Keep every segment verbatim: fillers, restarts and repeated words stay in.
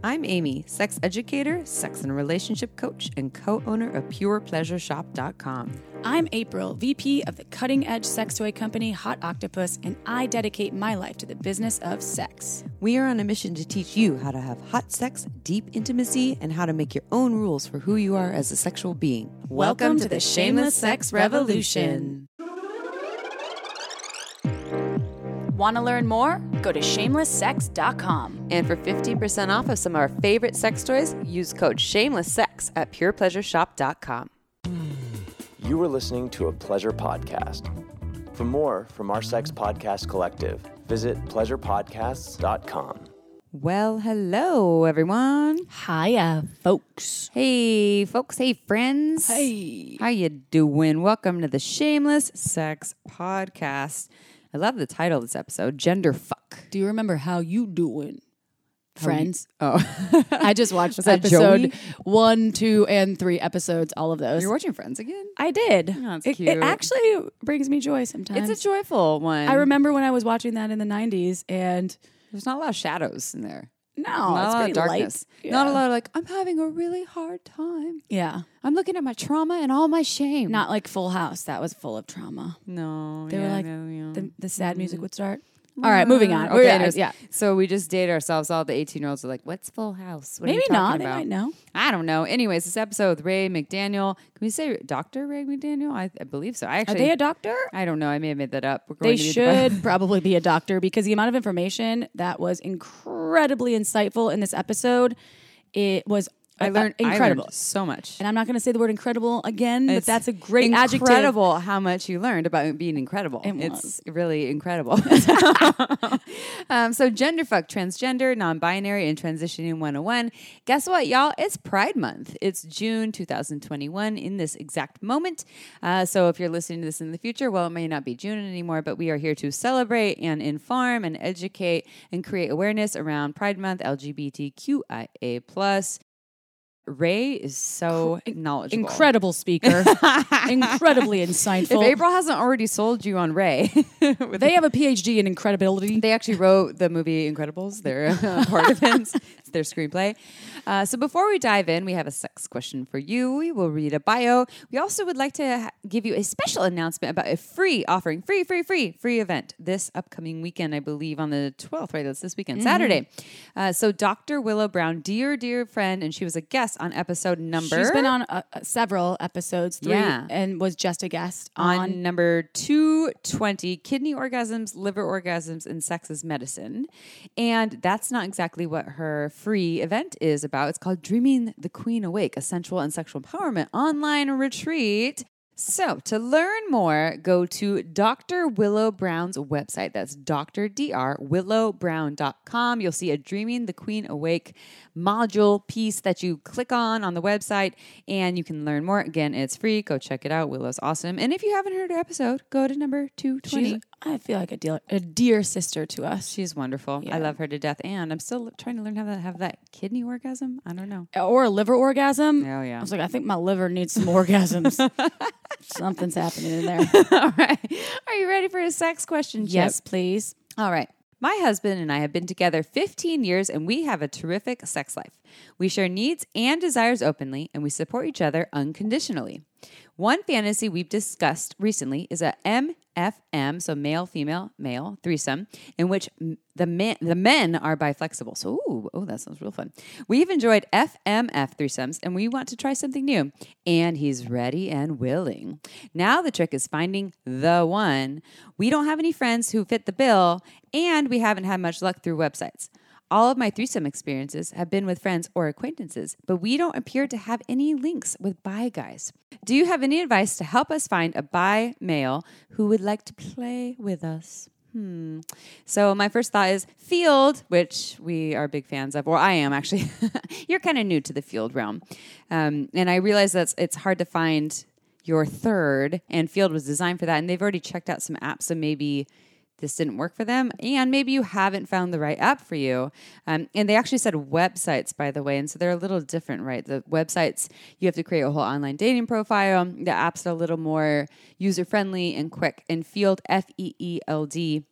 I'm Amy, sex educator, sex and relationship coach, and co-owner of pure pleasure shop dot com. I'm April, V P of the cutting-edge sex toy company Hot Octopuss, and I dedicate my life to the business of sex. We are on a mission to teach you how to have hot sex, deep intimacy, and how to make your own rules for who you are as a sexual being. Welcome, Welcome to, to the Shameless Sex Revolution. Want to learn more? Go to shameless sex dot com. And for fifteen percent off of some of our favorite sex toys, use code SHAMELESSSEX at pure pleasure shop dot com. You were listening to a Pleasure Podcast. For more from our Sex Podcast Collective, visit pleasure podcasts dot com. Well, hello, everyone. Hiya, folks. Hey, folks. Hey, friends. Hey. How you doing? Welcome to the Shameless Sex Podcast. I love the title of this episode, Gender Fuck. Do you remember how you doing, friends? Oh. I just watched Was that episode Joey? one, two, and three episodes, all of those. You're watching Friends again? I did. Oh, that's it, cute. it actually brings me joy sometimes. It's a joyful one. I remember when I was watching that in the nineties, and There's not a lot of shadows in there. no, not it's a lot pretty of darkness. light. Not a Yeah. lot of like, I'm having a really hard time. Yeah. I'm looking at my trauma and all my shame. Not like Full House. That was full of trauma. No. They yeah, were like, no, yeah. the, the sad music would start. All right, moving on. Okay, We're- anyways, yeah. So we just dated ourselves. All the eighteen-year-olds are like, what's Full House? What are Maybe you not. talking They about? might know. I don't know. Anyways, this episode with Ray McDaniel. Can we say Doctor Ray McDaniel? I, I believe so. I Are actually. they a doctor? I don't know. I may have made that up. We're They going to be- should probably be a doctor because the amount of information that was incredibly insightful in this episode, it was I uh, learned incredible. I learned so much. And I'm not going to say the word incredible again, but It's that's a great incredible adjective. Incredible how much you learned about being incredible. It it's was. really incredible. um, so gender fuck, transgender, non-binary, and transitioning one oh one. Guess what, y'all? It's Pride Month. It's June two thousand twenty-one in this exact moment. Uh, so if you're listening to this in the future, well, it may not be June anymore, but we are here to celebrate and inform and educate and create awareness around Pride Month, L G B T Q I A plus. Ray is so knowledgeable. Incredible speaker. Incredibly insightful. If April hasn't already sold you on Ray, They have a P H D in incredibility. they actually wrote the movie Incredibles. They're uh, part of it. It's their screenplay. Uh, so before we dive in, we have a sex question for you. We will read a bio. We also would like to ha- give you a special announcement about a free offering, free, free, free, free event this upcoming weekend, I believe on the twelfth, right? That's this weekend, mm-hmm. Saturday. Uh, so Doctor Willow Brown, dear, dear friend, and she was a guest on episode number. She's been on uh, several episodes, three, Yeah. and was just a guest on, on number two twenty, Kidney Orgasms, Liver Orgasms, and Sex is Medicine. And that's not exactly what her free event is about. It's called Dreaming the Queen Awake, a sensual and sexual empowerment online retreat. So to learn more, go to Doctor Willow Brown's website. That's Doctor Dr Willow Brown dot com. You'll see a Dreaming the Queen Awake module piece that you click on on the website, and you can learn more. Again, it's free. Go check it out. Willow's awesome. And if you haven't heard her episode, go to number two twenty. She's, I feel like a dear, a dear sister to us. She's wonderful. Yeah. I love her to death. And I'm still trying to learn how to have that kidney orgasm. I don't know. Or a liver orgasm. Oh, yeah. I was like, I think my liver needs some orgasms. Something's happening in there. All right. Are you ready for a sex question, Chip? Yes, please. All right. My husband and I have been together fifteen years, and we have a terrific sex life. We share needs and desires openly, and we support each other unconditionally. One fantasy we've discussed recently is a M F M, so male, female, male threesome, in which the men the men are biflexible. So, ooh, oh, that sounds real fun. We've enjoyed F M F threesomes, and we want to try something new. And he's ready and willing. Now the trick is finding the one. We don't have any friends who fit the bill, and we haven't had much luck through websites. All of my threesome experiences have been with friends or acquaintances, but we don't appear to have any links with bi guys. Do you have any advice to help us find a bi male who would like to play with us? Hmm. So my first thought is Field, which we are big fans of, or I am actually. You're kind of new to the Field realm. Um, and I realize that it's hard to find your third, and Field was designed for that. And they've already checked out some apps, so maybe this didn't work for them, and maybe you haven't found the right app for you. Um, and they actually said websites, by the way, and so they're a little different, right? The websites, you have to create a whole online dating profile. The apps are a little more user-friendly and quick. And Field, F E E L D,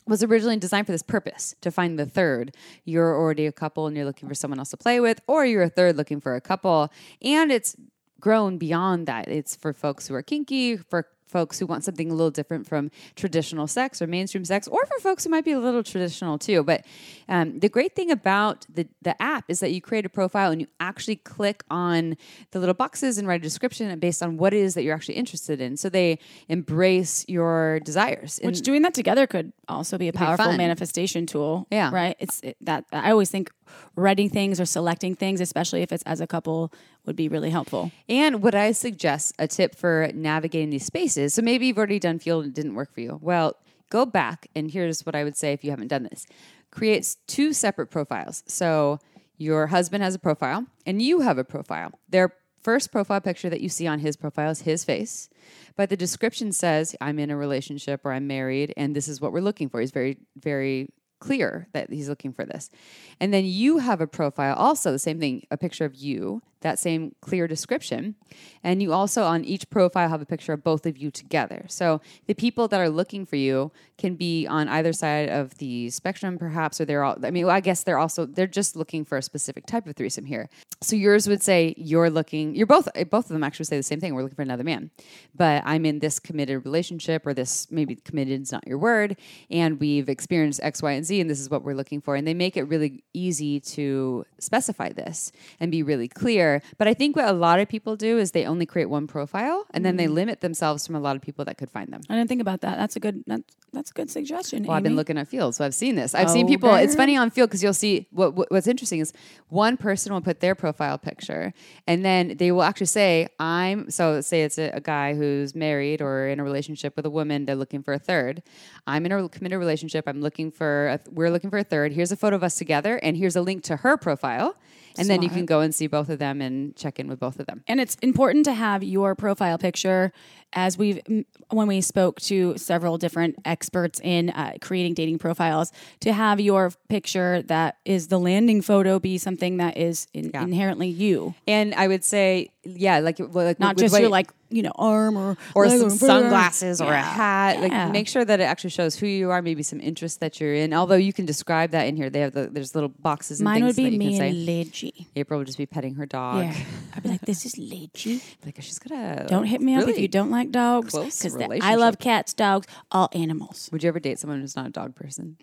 was originally designed for this purpose, to find the third. You're already a couple and you're looking for someone else to play with, or you're a third looking for a couple. And it's grown beyond that. It's for folks who are kinky, for folks who want something a little different from traditional sex or mainstream sex, or for folks who might be a little traditional too. But um, the great thing about the, the app is that you create a profile and you actually click on the little boxes and write a description based on what it is that you're actually interested in. So they embrace your desires. Which and doing that together could also be a powerful fun. manifestation tool. Yeah. Right? It's it, that I always think writing things or selecting things, especially if it's as a couple, would be really helpful. And what I suggest, a tip for navigating these spaces, so maybe you've already done field and it didn't work for you. Well, go back, and here's what I would say if you haven't done this. Create two separate profiles. So your husband has a profile, and you have a profile. Their first profile picture that you see on his profile is his face, but the description says, I'm in a relationship or I'm married, and this is what we're looking for. He's very, very clear that he's looking for this. And then you have a profile, also the same thing, a picture of you, that same clear description. And you also on each profile have a picture of both of you together. So the people that are looking for you can be on either side of the spectrum perhaps, or they're all, I mean, well, I guess they're also, they're just looking for a specific type of threesome here. So yours would say you're looking, you're both, both of them actually say the same thing. We're looking for another man, but I'm in this committed relationship, or this, maybe committed is not your word, and we've experienced X, Y, and Z, and this is what we're looking for. And they make it really easy to specify this and be really clear. But I think what a lot of people do is they only create one profile, and then they limit themselves from a lot of people that could find them. I didn't think about that. That's a good, that's, that's a good suggestion, Well, Amy. I've been looking at Field, so I've seen this. I've Oh, seen people, it's girl. funny on Field because you'll see, what, what what's interesting is one person will put their profile picture, and then they will actually say, I'm, so say it's a, a guy who's married or in a relationship with a woman, they're looking for a third. I'm in a committed relationship, I'm looking for, a, we're looking for a third. Here's a photo of us together, and here's a link to her profile. And then you Smart. can go and see both of them and check in with both of them. And it's important to have your profile picture, as we've, when we spoke to several different experts in uh, creating dating profiles, to have your picture that is the landing photo be something that is in, Yeah. inherently you. And I would say, yeah, like, like Not with just what- your like, you know, arm or or leg some or- sunglasses or a Yeah. hat. Like, Yeah. make sure that it actually shows who you are, maybe some interest that you're in. Although you can describe that in here. They have the, there's little boxes and Mine things would be that you me can and say. Lidgy. April would just be petting her dog. Yeah. I'd be like, this is Lidgy. Like, she's gonna Don't hit me up if really you don't like dogs. close Because I relationship. love cats, dogs, all animals. Would you ever date someone who's not a dog person?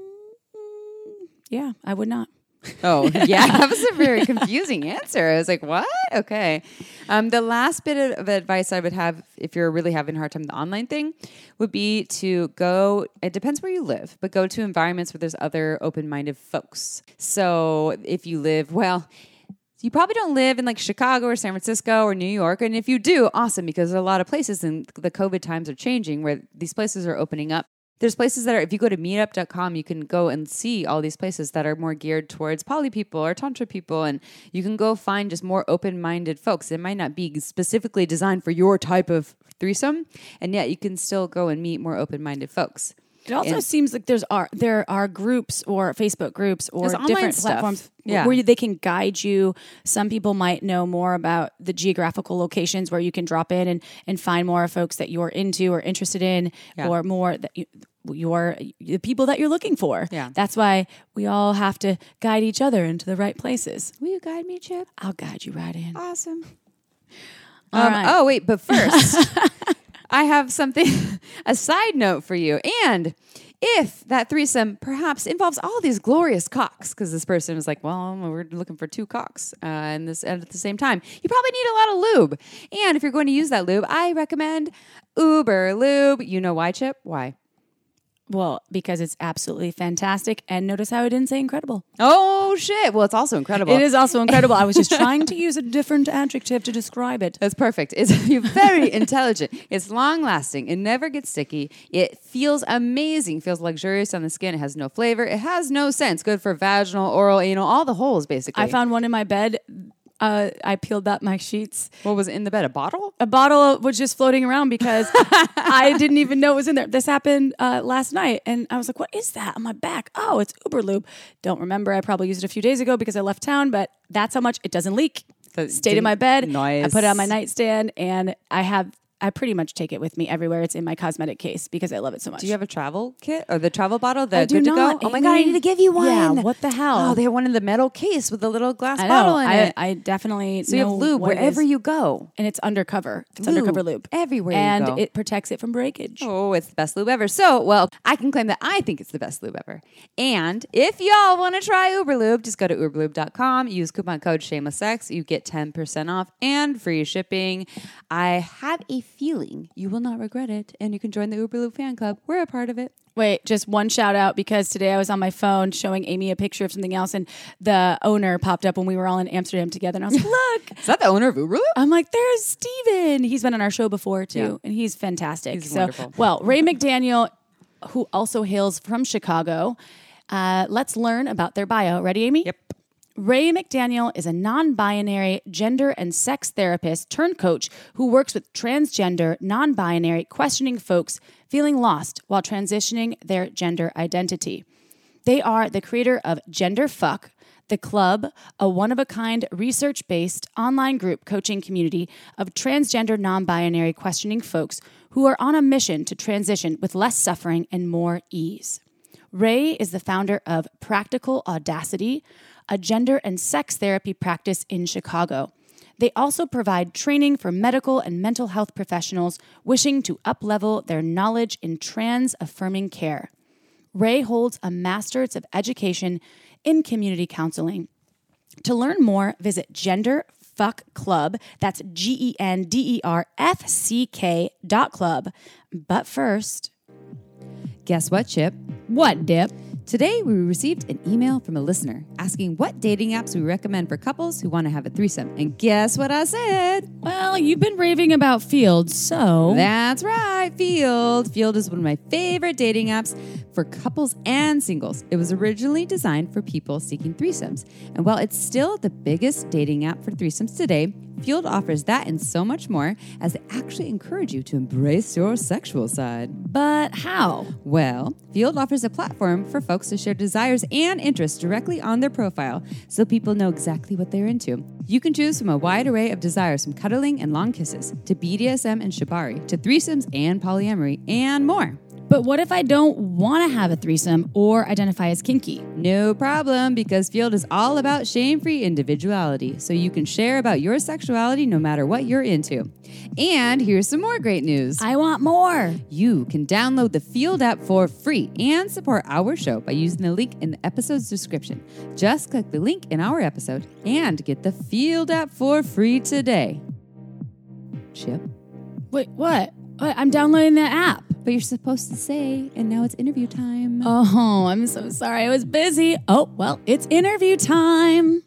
Yeah, I would not. Oh, yeah. That was a very confusing answer. I was like, what? Okay. Um, the last bit of, of advice I would have if you're really having a hard time with the online thing would be to go, it depends where you live, but go to environments where there's other open-minded folks. So if you live, well, you probably don't live in like Chicago or San Francisco or New York. And if you do, awesome, because there are a lot of places, and the COVID times are changing, where these places are opening up. There's places that are, if you go to meetup dot com, you can go and see all these places that are more geared towards poly people or tantra people. And you can go find just more open-minded folks. It might not be specifically designed for your type of threesome, and yet you can still go and meet more open-minded folks. It also And- seems like there's are there are groups or Facebook groups or There's online different stuff. platforms Yeah. where you, they can guide you. Some people might know more about the geographical locations where you can drop in and, and find more folks that you're into or interested in, Yeah. or more that you, you're the people that you're looking for. Yeah. That's why we all have to guide each other into the right places. Will you guide me, Chip? I'll guide you right in. Awesome. All Um, right. Oh, wait, but first, I have something, a side note for you. And if that threesome perhaps involves all these glorious cocks, because this person was like, well, we're looking for two cocks uh, and this and at the same time, you probably need a lot of lube. And if you're going to use that lube, I recommend Uber Lube. You know why, Chip? Why? Well, because it's absolutely fantastic. And notice how I didn't say incredible. Oh, shit. Well, it's also incredible. It is also incredible. I was just trying to use a different adjective to describe it. That's perfect. It's very intelligent. It's long lasting. It never gets sticky. It feels amazing. Feels luxurious on the skin. It has no flavor. It has no scents. Good for vaginal, oral, anal, all the holes basically. I found one in my bed. Uh, I peeled up my sheets. What was in the bed? A bottle? A bottle was just floating around because I didn't even know it was in there. This happened uh, last night, and I was like, what is that on my back? Oh, it's Uber Lube. Don't remember. I probably used it a few days ago because I left town, but that's how much it doesn't leak. That Stayed in my bed. Nice. I put it on my nightstand, and I have I pretty much take it with me everywhere. It's in my cosmetic case because I love it so much. Do you have a travel kit or the travel bottle? The I do good not, to go? Oh my God, I Amy. need to give you one. Yeah, what the hell? Oh, they have one in the metal case with a little glass I bottle know. in I, it. I definitely So you know have lube what it wherever is. you go. And it's undercover. It's Lube undercover lube. everywhere you and go. it protects it from breakage. Oh, it's the best lube ever. So, well, I can claim that I think it's the best lube ever. And if y'all want to try Uberlube, just go to uberlube dot com. Use coupon code shameless sex. You get ten percent off and free shipping. I have a feeling you will not regret it. And you can join the Uberlube fan club. We're a part of it. Wait, just one shout out because today I was on my phone showing Amy a picture of something else and the owner popped up when we were all in Amsterdam together and I was like, look. Is that the owner of Uberlube? I'm like, there's Steven. He's been on our show before too, Yeah. and he's fantastic. He's so, wonderful. well, Ray McDaniel, who also hails from Chicago, uh, let's learn about their bio. Ready, Amy? Yep. Ray McDaniel is a non-binary gender and sex therapist turned coach who works with transgender, non-binary, questioning folks feeling lost while transitioning their gender identity. They are the creator of Gender Fuck, The Club, a one-of-a-kind, research-based online group coaching community of transgender, non-binary, questioning folks who are on a mission to transition with less suffering and more ease. Ray is the founder of Practical Audacity, a gender and sex therapy practice in Chicago. They also provide training for medical and mental health professionals wishing to uplevel their knowledge in trans-affirming care. Ray holds a Master's of Education in Community Counseling. To learn more, visit Gender Fuck Club. That's G E N D E R F C K dot club. But first, Guess what, Chip? what, Dip? Today, we received an email from a listener asking what dating apps we recommend for couples who want to have a threesome. And guess what I said? Well, you've been raving about Field, so... That's right, Field. Field is one of my favorite dating apps for couples and singles. It was originally designed for people seeking threesomes. And while it's still the biggest dating app for threesomes today, Field offers that and so much more as they actually encourage you to embrace your sexual side. But how? Well, Field offers a platform for folks to share desires and interests directly on their profile so people know exactly what they're into. You can choose from a wide array of desires from cuddling and long kisses to B D S M and shibari to threesomes and polyamory and more. But what if I don't want to have a threesome or identify as kinky? No problem, because Field is all about shame-free individuality, so you can share about your sexuality no matter what you're into. And here's some more great news. I want more. You can download the Field app for free and support our show by using the link in the episode's description. Just click the link in our episode and get the Field app for free today. Chip? Wait, what? What? I'm downloading the app. But you're supposed to say, and now it's interview time. Oh, I'm so sorry. I was busy. Oh, well, it's interview time.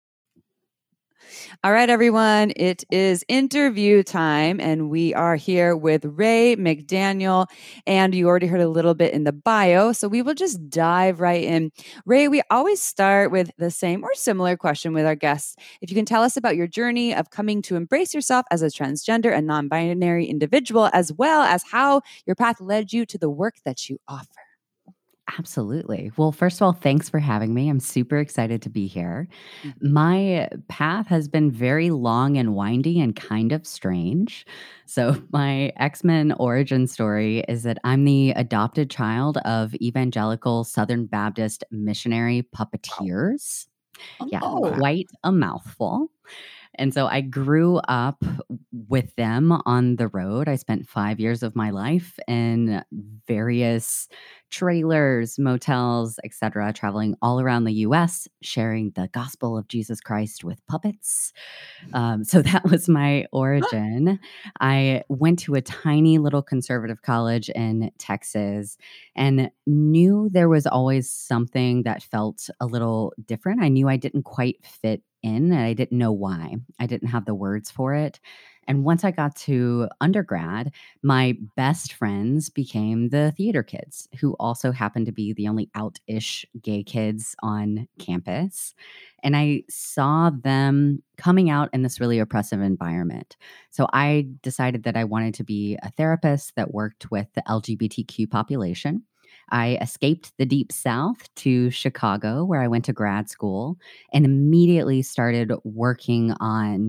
All right, everyone, it is interview time, and we are here with Ray McDaniel, and you already heard a little bit in the bio, so we will just dive right in. Ray, we always start with the same or similar question with our guests. If you can tell us about your journey of coming to embrace yourself as a transgender and non-binary individual, as well as how your path led you to the work that you offer. Absolutely. Well, first of all, thanks for having me. I'm super excited to be here. My path has been very long and windy and kind of strange. So, my X-Men origin story is that I'm the adopted child of evangelical Southern Baptist missionary puppeteers. Yeah, Oh. quite a mouthful. And so I grew up with them on the road. I spent five years of my life in various trailers, motels, et cetera, traveling all around the U S, sharing the gospel of Jesus Christ with puppets. Um, so that was my origin. I went to a tiny little conservative college in Texas and knew there was always something that felt a little different. I knew I didn't quite fit in, and I didn't know why. I didn't have the words for it. And once I got to undergrad, my best friends became the theater kids, who also happened to be the only out-ish gay kids on campus. And I saw them coming out in this really oppressive environment. So I decided that I wanted to be a therapist that worked with the L G B T Q population. I escaped the Deep South to Chicago, where I went to grad school and immediately started working on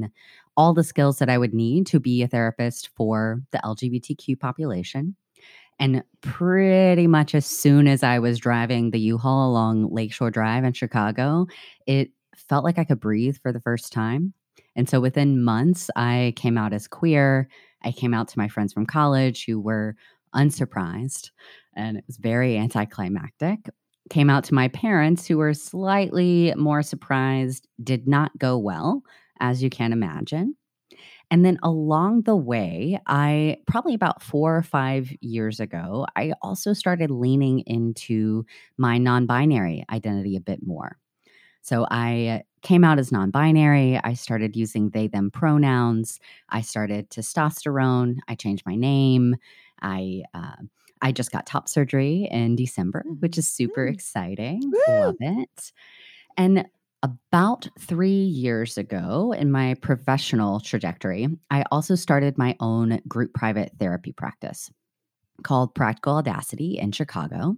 all the skills that I would need to be a therapist for the L G B T Q population. And pretty much as soon as I was driving the U-Haul along Lakeshore Drive in Chicago, it felt like I could breathe for the first time. And so within months, I came out as queer. I came out to my friends from college who were unsurprised, and it was very anticlimactic. Came out to my parents who were slightly more surprised, did not go well, as you can imagine. And then along the way, I probably about four or five years ago, I also started leaning into my non-binary identity a bit more. So I came out as non-binary. I started using they, them pronouns. I started testosterone. I changed my name. I uh, I just got top surgery in December, which is super Mm. exciting. Woo! Love it. And about three years ago in my professional trajectory, I also started my own group private therapy practice called Practical Audacity in Chicago.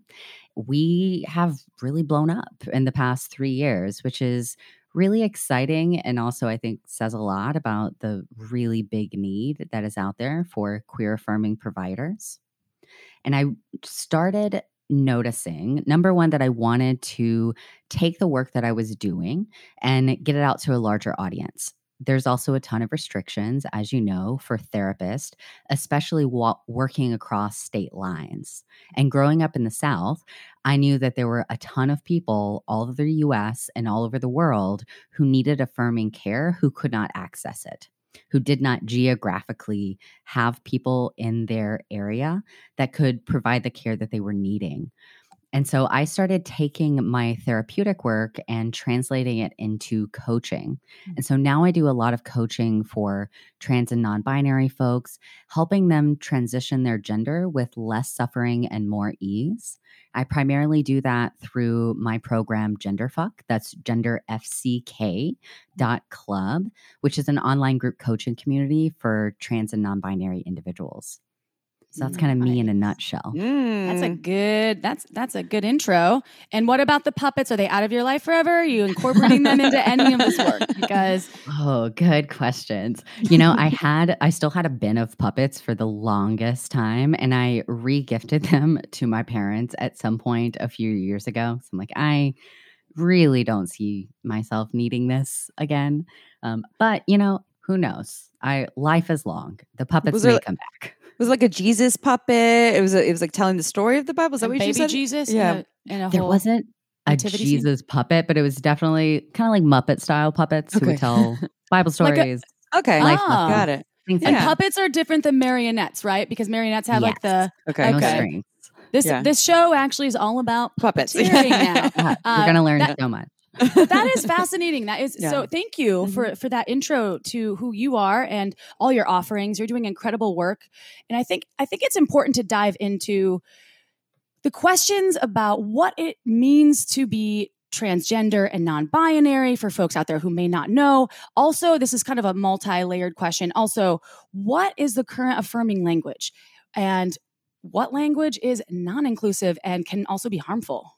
We have really blown up in the past three years, which is really exciting. And also, I think, says a lot about the really big need that is out there for queer affirming providers. And I started noticing, number one, that I wanted to take the work that I was doing and get it out to a larger audience. There's also a ton of restrictions, as you know, for therapists, especially wa- working across state lines. And growing up in the South, I knew that there were a ton of people all over the U S and all over the world who needed affirming care who could not access it, who did not geographically have people in their area that could provide the care that they were needing. And so I started taking my therapeutic work and translating it into coaching. And so now I do a lot of coaching for trans and non-binary folks, helping them transition their gender with less suffering and more ease. I primarily do that through my program GenderFuck. That's gender f c k dot club, which is an online group coaching community for trans and non-binary individuals. So that's kind of me in a nutshell. Mm. That's a good. That's that's a good intro. And what about the puppets? Are they out of your life forever? Are you incorporating them into any of this work? Because Oh, good questions. You know, I had, I still had a bin of puppets for the longest time, and I re-gifted them to my parents at some point a few years ago. So I'm like, I really don't see myself needing this again. Um, but you know, who knows? I life is long. The puppets Was may there- come back. It was like a Jesus puppet. It was a, it was like telling the story of the Bible. Is that and what baby you said? Jesus, Yeah. in a, in a There whole, wasn't a nativity scene? Jesus puppet, but it was definitely kind of like Muppet style puppets who Okay. would tell Bible Like a- stories. Okay. life Ah. lessons, Got it. things And like Yeah. puppets are different than marionettes, right? Because marionettes have like Yes. the Okay. no Okay. strings. this Yeah. this show actually is all about Puppets. puppeteering now. Yeah, Uh, you're gonna learn that- so much. That is fascinating. That is Yeah. so. Thank you Mhm. for for that intro to who you are and all your offerings. You're doing incredible work, and I think I think it's important to dive into the questions about what it means to be transgender and non-binary for folks out there who may not know. Also, this is kind of a multi-layered question. Also, what is the current affirming language, and what language is non-inclusive and can also be harmful?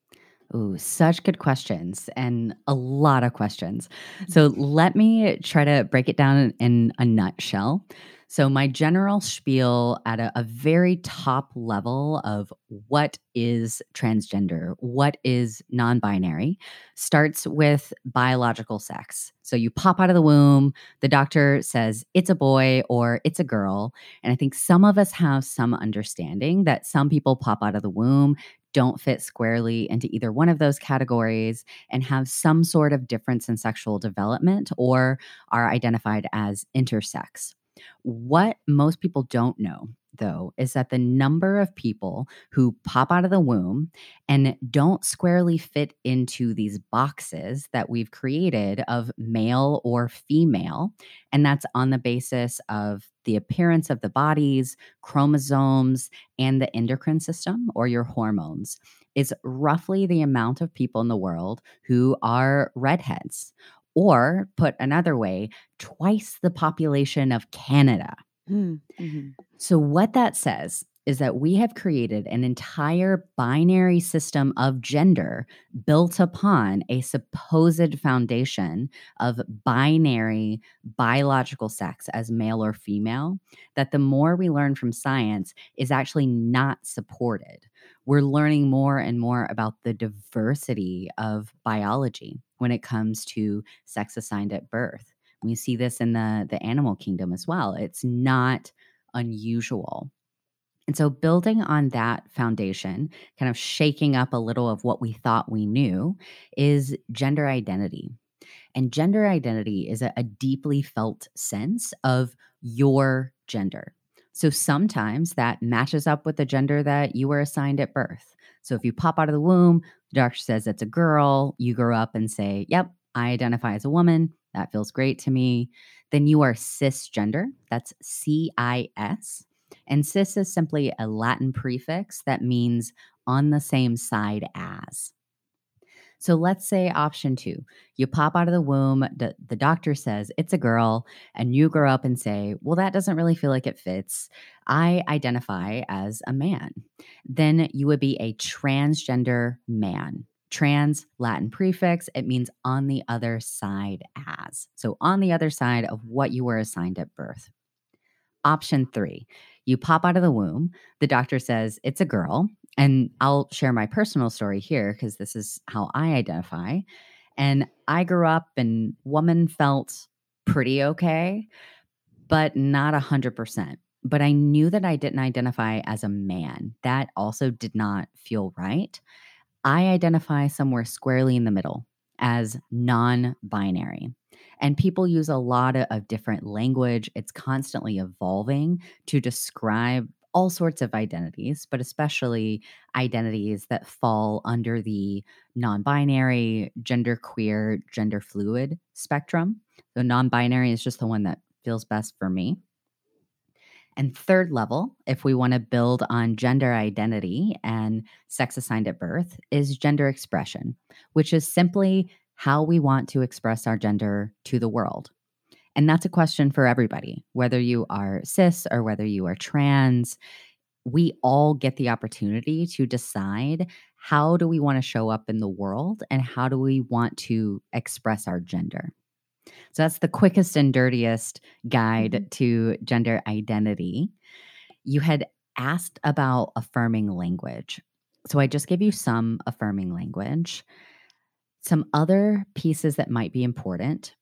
Ooh, such good questions and a lot of questions. So let me try to break it down in, in a nutshell. So my general spiel at a, a very top level of what is transgender, what is non-binary, starts with biological sex. So you pop out of the womb, the doctor says it's a boy or it's a girl. And I think some of us have some understanding that some people pop out of the womb, don't fit squarely into either one of those categories, and have some sort of difference in sexual development or are identified as intersex. What most people don't know, though, is that the number of people who pop out of the womb and don't squarely fit into these boxes that we've created of male or female, and that's on the basis of the appearance of the bodies, chromosomes, and the endocrine system or your hormones, is roughly the amount of people in the world who are redheads. Or, put another way, twice the population of Canada. Mm-hmm. So, what that says is that we have created an entire binary system of gender built upon a supposed foundation of binary biological sex as male or female, that the more we learn from science is actually not supported. We're learning more and more about the diversity of biology when it comes to sex assigned at birth. We see this in the, the animal kingdom as well. It's not unusual. And so building on that foundation, kind of shaking up a little of what we thought we knew, is gender identity. And gender identity is a, a deeply felt sense of your gender. So sometimes that matches up with the gender that you were assigned at birth. So if you pop out of the womb, the doctor says it's a girl, you grow up and say, yep, I identify as a woman. That feels great to me. Then you are cisgender. That's C I S. And cis is simply a Latin prefix that means on the same side as. So let's say option two, you pop out of the womb, the, the doctor says it's a girl, and you grow up and say, well, that doesn't really feel like it fits. I identify as a man. Then you would be a transgender man. Trans, Latin prefix, it means on the other side as. So on the other side of what you were assigned at birth. Option three, you pop out of the womb, the doctor says it's a girl, and I'll share my personal story here because this is how I identify. And I grew up and woman felt pretty okay, but not one hundred percent. But I knew that I didn't identify as a man. That also did not feel right. I identify somewhere squarely in the middle as non-binary. And people use a lot of, of different language. It's constantly evolving to describe all sorts of identities, but especially identities that fall under the non-binary, genderqueer, gender fluid spectrum. The non-binary is just the one that feels best for me. And third level, if we want to build on gender identity and sex assigned at birth, is gender expression, which is simply how we want to express our gender to the world. And that's a question for everybody, whether you are cis or whether you are trans. We all get the opportunity to decide how do we want to show up in the world and how do we want to express our gender. So that's the quickest and dirtiest guide mm-hmm. to gender identity. You had asked about affirming language. So I just gave you some affirming language. Some other pieces that might be important.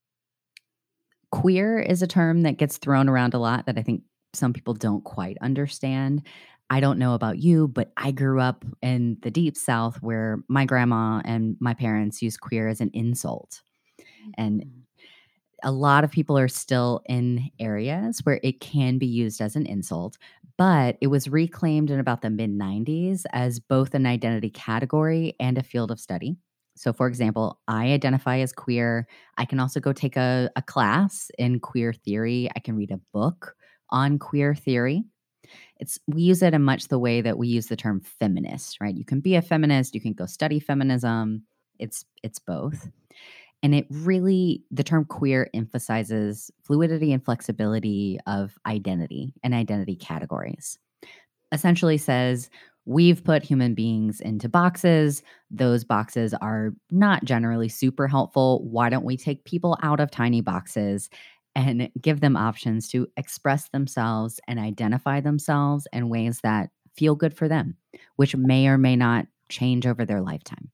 Queer is a term that gets thrown around a lot that I think some people don't quite understand. I don't know about you, but I grew up in the deep South where my grandma and my parents used queer as an insult. And a lot of people are still in areas where it can be used as an insult, but it was reclaimed in about the mid nineties as both an identity category and a field of study. So, for example, I identify as queer. I can also go take a, a class in queer theory. I can read a book on queer theory. It's we use it in much the way that we use the term feminist, right? You can be a feminist, you can go study feminism. It's it's both. And it really, the term queer emphasizes fluidity and flexibility of identity and identity categories. Essentially says, we've put human beings into boxes. Those boxes are not generally super helpful. Why don't we take people out of tiny boxes and give them options to express themselves and identify themselves in ways that feel good for them, which may or may not change over their lifetime.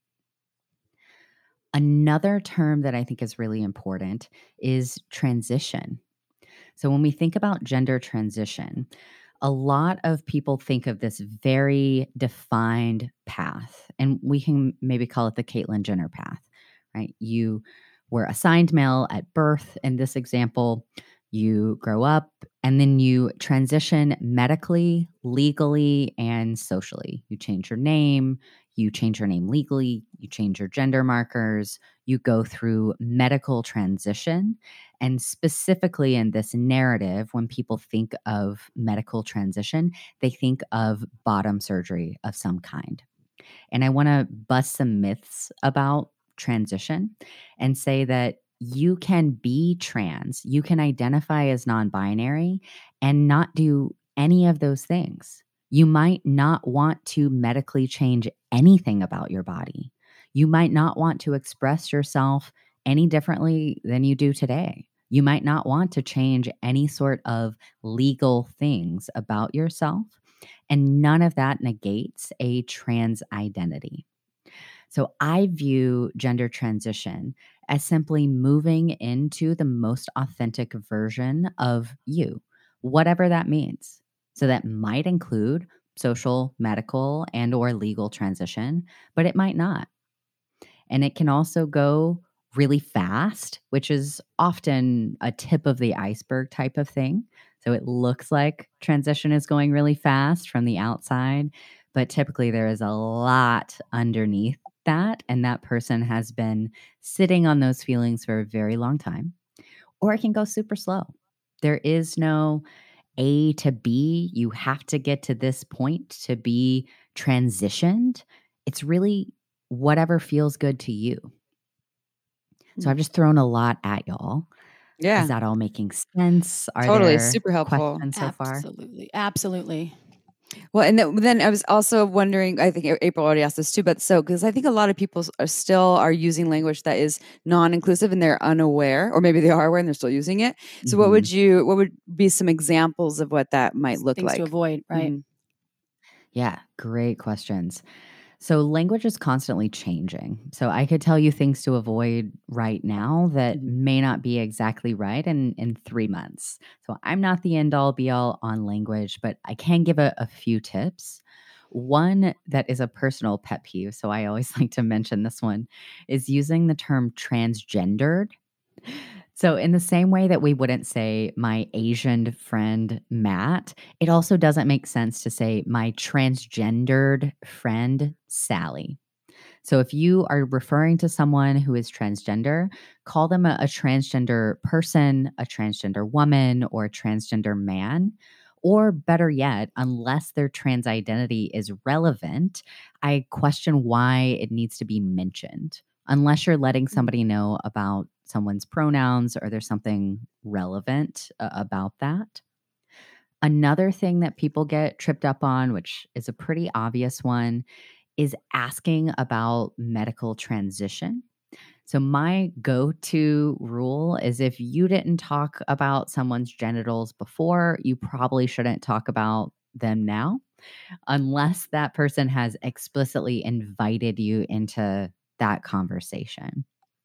Another term that I think is really important is transition. So when we think about gender transition, a lot of people think of this very defined path, and we can maybe call it the Caitlyn Jenner path, right? You were assigned male at birth in this example. You grow up and then you transition medically, legally, and socially. You change your name, you change your name legally, you change your gender markers, you go through medical transition. And specifically in this narrative, when people think of medical transition, they think of bottom surgery of some kind. And I want to bust some myths about transition and say that you can be trans, you can identify as non-binary and not do any of those things. You might not want to medically change anything about your body. You might not want to express yourself any differently than you do today. You might not want to change any sort of legal things about yourself. And none of that negates a trans identity. So I view gender transition as simply moving into the most authentic version of you, whatever that means. So that might include social, medical, and or legal transition, but it might not. And it can also go really fast, which is often a tip of the iceberg type of thing. So it looks like transition is going really fast from the outside, but typically there is a lot underneath that, and that person has been sitting on those feelings for a very long time. Or it can go super slow. There is no A to B. You have to get to this point to be transitioned. It's really whatever feels good to you. So I've just thrown a lot at y'all. Yeah. Is that all making sense? Are Totally. there Super helpful. questions so far? Absolutely. Absolutely. Well, and then, then I was also wondering, I think April already asked this too, but so, because I think a lot of people are still are using language that is non-inclusive and they're unaware, or maybe they are aware and they're still using it. So Mm-hmm. what would you, what would be some examples of what that might look Things like? to avoid, right? Mhm. Yeah, great questions. So language is constantly changing. So I could tell you things to avoid right now that Mhm. may not be exactly right in, in three months. So I'm not the end all be all on language, but I can give a, a few tips. One that is a personal pet peeve, so I always like to mention this one, is using the term transgendered. So in the same way that we wouldn't say my Asian friend Matt, it also doesn't make sense to say my transgendered friend Sally. So if you are referring to someone who is transgender, call them a, a transgender person, a transgender woman, or a transgender man. Or better yet, unless their trans identity is relevant, I question why it needs to be mentioned. Unless you're letting somebody know about someone's pronouns or there's something relevant uh, about that. Another thing that people get tripped up on, which is a pretty obvious one, is asking about medical transition. So my go-to rule is if you didn't talk about someone's genitals before, you probably shouldn't talk about them now, unless that person has explicitly invited you into that conversation.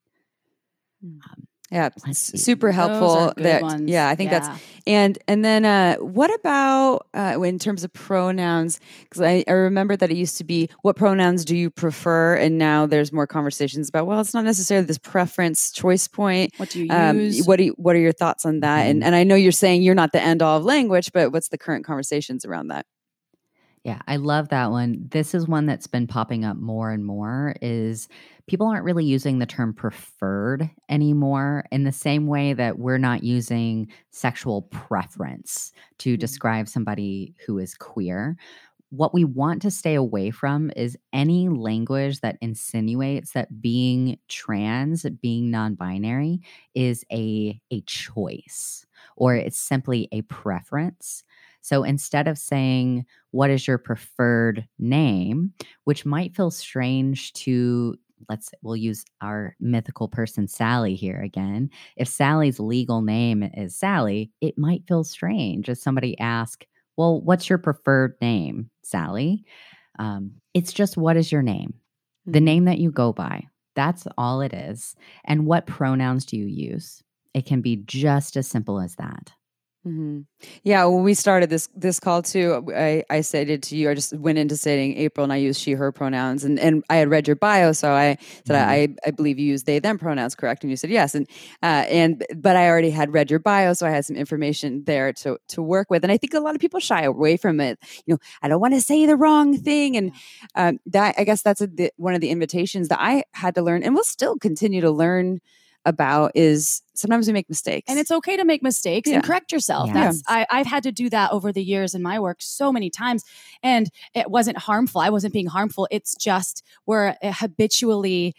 Um, Yeah, Let's s- see. super Those helpful. are good that ones. Yeah, I think Yeah. that's and and then uh, what about uh, in terms of pronouns? Because I, I remember that it used to be what pronouns do you prefer, and now there's more conversations about well, it's not necessarily this preference choice point. What do you Um, use? what do you, what are your thoughts on that? And Mhm. and I know you're saying you're not the end all of language, but what's the current conversations around that? Yeah, I love that one. This is one that's been popping up more and more is people aren't really using the term preferred anymore in the same way that we're not using sexual preference to Mhm. describe somebody who is queer. What we want to stay away from is any language that insinuates that being trans, being non-binary is a a choice or it's simply a preference. So instead of saying, what is your preferred name, which might feel strange to, let's we'll use our mythical person Sally here again. If Sally's legal name is Sally, it might feel strange if somebody asks, well, what's your preferred name, Sally? Um, it's just what is your name? The Mhm. name that you go by. That's all it is. And what pronouns do you use? It can be just as simple as that. Mm-hmm. Yeah, when we started this this call too, I, I stated to you, I just went into stating April and I used she, her pronouns. And, and I had read your bio, so I said, Mhm. I, I believe you use they, them pronouns, correct? And you said yes. And, uh, and but I already had read your bio, so I had some information there to, to work with. And I think a lot of people shy away from it. You know, I don't want to say the wrong thing. And um, that I guess that's a, the, one of the invitations that I had to learn and will still continue to learn about is sometimes we make mistakes. And it's okay to make mistakes Yeah. and correct yourself. Yeah. That's I, I've had to do that over the years in my work so many times. And it wasn't harmful. I wasn't being harmful. It's just we're habitually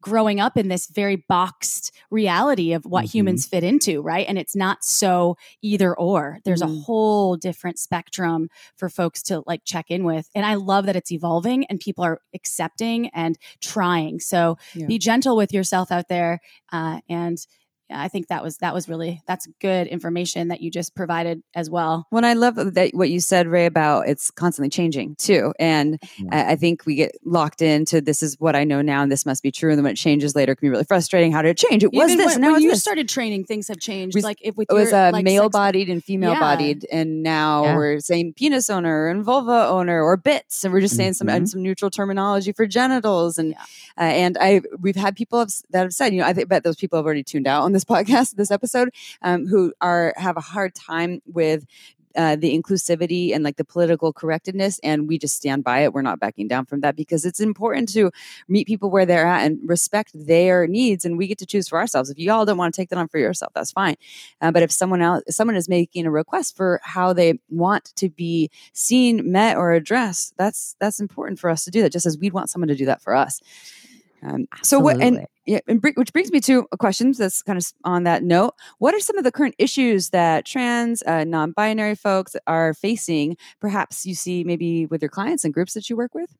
growing up in this very boxed reality of what Mm-hmm. humans fit into, right? And it's not so either or. There's Mhm. a whole different spectrum for folks to like check in with. And I love that it's evolving and people are accepting and trying. So Yeah. be gentle with yourself out there. Uh, and I think that was that was really that's good information that you just provided as well. Well, and I love that what you said, Ray, about it's constantly changing too. And Yeah. I, I think we get locked into this is what I know now and this must be true. And then when it changes later, it can be really frustrating. How did it change? It was Even this. when, and now when it's you this. started training, things have changed. We- like if with It was your, uh, like, male sex- bodied and female Yeah. bodied. And now Yeah. we're saying penis owner and vulva owner or bits. And we're just saying some, Mhm. and some neutral terminology for genitals. And, Yeah. uh, and I, we've had people have, that have said, you know, I think, bet those people have already tuned out on this podcast, this episode, um, who are, have a hard time with uh, the inclusivity and like the political correctness. And we just stand by it. We're not backing down from that because it's important to meet people where they're at and respect their needs. And we get to choose for ourselves. If you all don't want to take that on for yourself, that's fine. Uh, but if someone else, if someone is making a request for how they want to be seen, met, or addressed, that's, that's important for us to do that, just as we'd want someone to do that for us. Um, so what, and Absolutely. yeah, and br- which brings me to a question that's kind of on that note. What are some of the current issues that trans, uh, non-binary folks are facing? Perhaps you see maybe with your clients and groups that you work with?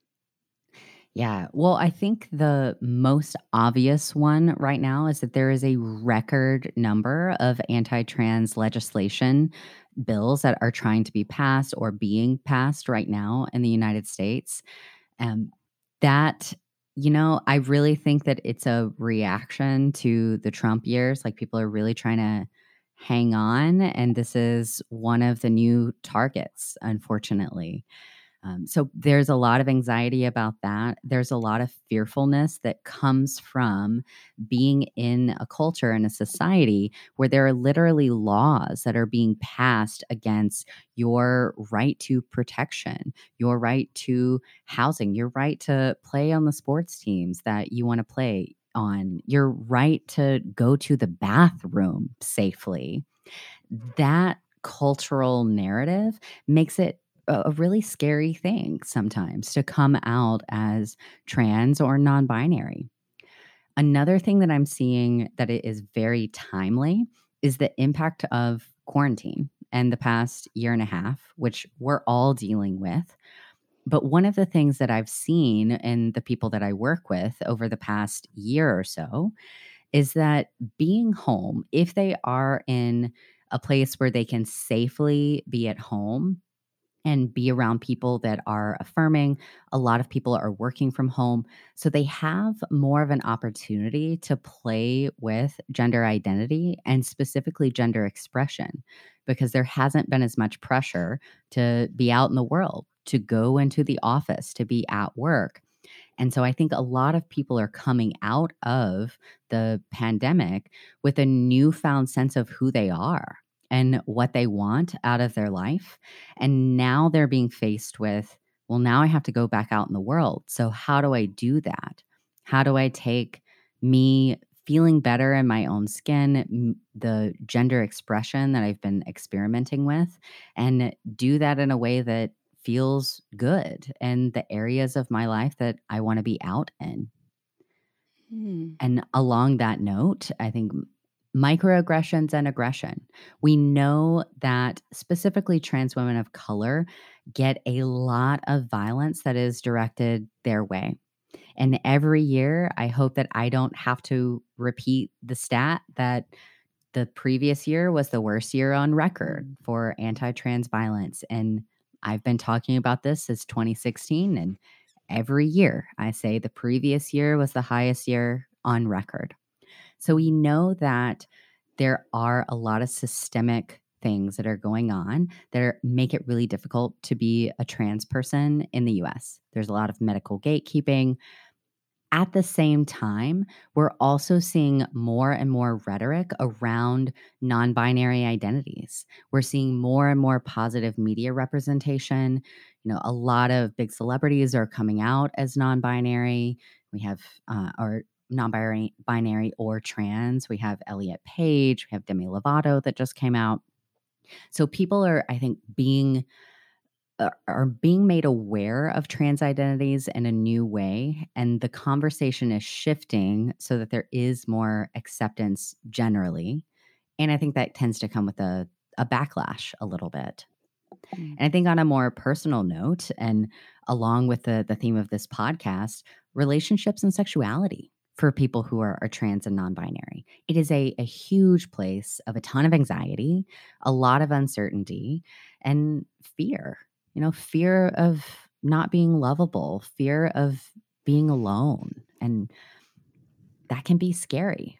Yeah. Well, I think the most obvious one right now is that there is a record number of anti trans legislation bills that are trying to be passed or being passed right now in the United States. Um, that, you know, I really think that it's a reaction to the Trump years. Like people are really trying to hang on. And this is one of the new targets, unfortunately. Um, so there's a lot of anxiety about that. There's a lot of fearfulness that comes from being in a culture and a society where there are literally laws that are being passed against your right to protection, your right to housing, your right to play on the sports teams that you want to play on, your right to go to the bathroom safely. That cultural narrative makes it a a really scary thing sometimes to come out as trans or non-binary. Another thing that I'm seeing that it is very timely is the impact of quarantine and the past year and a half, which we're all dealing with. But one of the things that I've seen in the people that I work with over the past year or so is that being home, if they are in a place where they can safely be at home and be around people that are affirming. A lot of people are working from home. So they have more of an opportunity to play with gender identity and specifically gender expression because there hasn't been as much pressure to be out in the world, to go into the office, to be at work. And so I think a lot of people are coming out of the pandemic with a newfound sense of who they are and what they want out of their life. And now they're being faced with, well, now I have to go back out in the world. So how do I do that? How do I take me feeling better in my own skin, m- the gender expression that I've been experimenting with, and do that in a way that feels good and the areas of my life that I want to be out in. Hmm. And along that note, I think m- microaggressions and aggression. We know that specifically trans women of color get a lot of violence that is directed their way. And every year, I hope that I don't have to repeat the stat that the previous year was the worst year on record for anti trans violence. And I've been talking about this since twenty sixteen. And every year I say the previous year was the highest year on record. So we know that there are a lot of systemic things that are going on that are, make it really difficult to be a trans person in the U S. There's a lot of medical gatekeeping. At the same time, we're also seeing more and more rhetoric around non binary identities. We're seeing more and more positive media representation. You know, a lot of big celebrities are coming out as non binary. We have, uh, or non binary or trans. We have Elliot Page. We have Demi Lovato that just came out. So people are, I think, being are, are being made aware of trans identities in a new way. And the conversation is shifting so that there is more acceptance generally. And I think that tends to come with a, a backlash a little bit. And I think on a more personal note, and along with the, the theme of this podcast, relationships and sexuality for people who are, are trans and non-binary. It is a, a huge place of a ton of anxiety, a lot of uncertainty, and fear. You know, fear of not being lovable, fear of being alone. And that can be scary.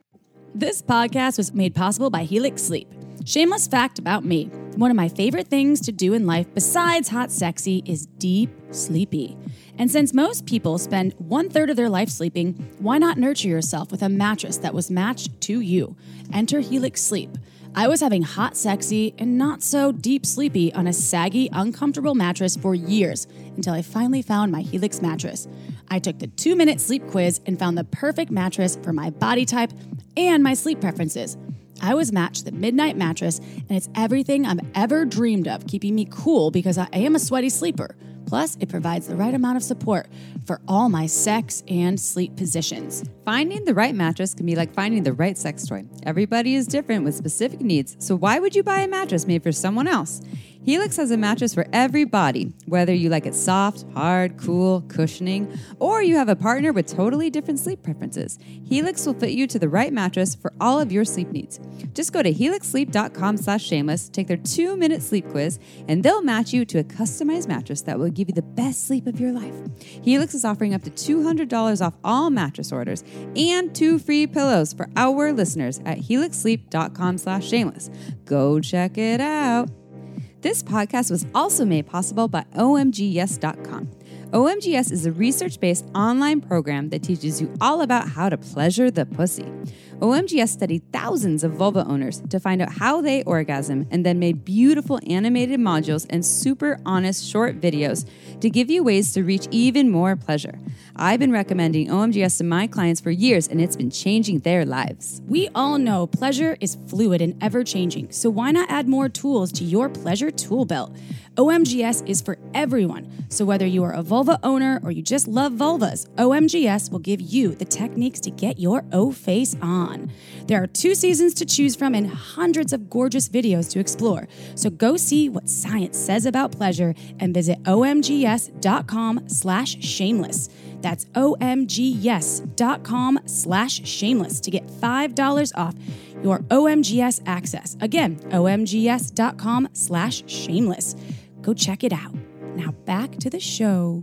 This podcast was made possible by Helix Sleep. Shameless fact about me. One of my favorite things to do in life besides hot sexy is deep sleepy. And since most people spend one third of their life sleeping, why not nurture yourself with a mattress that was matched to you? Enter Helix Sleep. I was having hot sexy and not so deep sleepy on a saggy, uncomfortable mattress for years until I finally found my Helix mattress. I took the two-minute sleep quiz and found the perfect mattress for my body type and my sleep preferences. I was matched the Midnight mattress, and it's everything I've ever dreamed of, keeping me cool because I am a sweaty sleeper. Plus, it provides the right amount of support for all my sex and sleep positions. Finding the right mattress can be like finding the right sex toy. Everybody is different with specific needs, so why would you buy a mattress made for someone else? Helix has a mattress for every body, whether you like it soft, hard, cool, cushioning, or you have a partner with totally different sleep preferences. Helix will fit you to the right mattress for all of your sleep needs. Just go to helix sleep dot com slash shameless, take their two-minute sleep quiz, and they'll match you to a customized mattress that will give you the best sleep of your life. Helix is offering up to two hundred dollars off all mattress orders and two free pillows for our listeners at helix sleep dot com slash shameless. Go check it out. This podcast was also made possible by O M G yes dot com. O M G S is a research-based online program that teaches you all about how to pleasure the pussy. O M G S studied thousands of vulva owners to find out how they orgasm and then made beautiful animated modules and super honest short videos to give you ways to reach even more pleasure. I've been recommending O M G S to my clients for years, and it's been changing their lives. We all know pleasure is fluid and ever-changing, so why not add more tools to your pleasure tool belt? O M G S is for everyone, so whether you are a vulva owner or you just love vulvas, O M G S will give you the techniques to get your O-face on. There are two seasons to choose from and hundreds of gorgeous videos to explore, so go see what science says about pleasure and visit O M G S dot com slash shameless. That's O M G yes dot com slash shameless to get five dollars off your O M G S access. Again, O M G S dot com slash shameless. Go check it out. Now back to the show.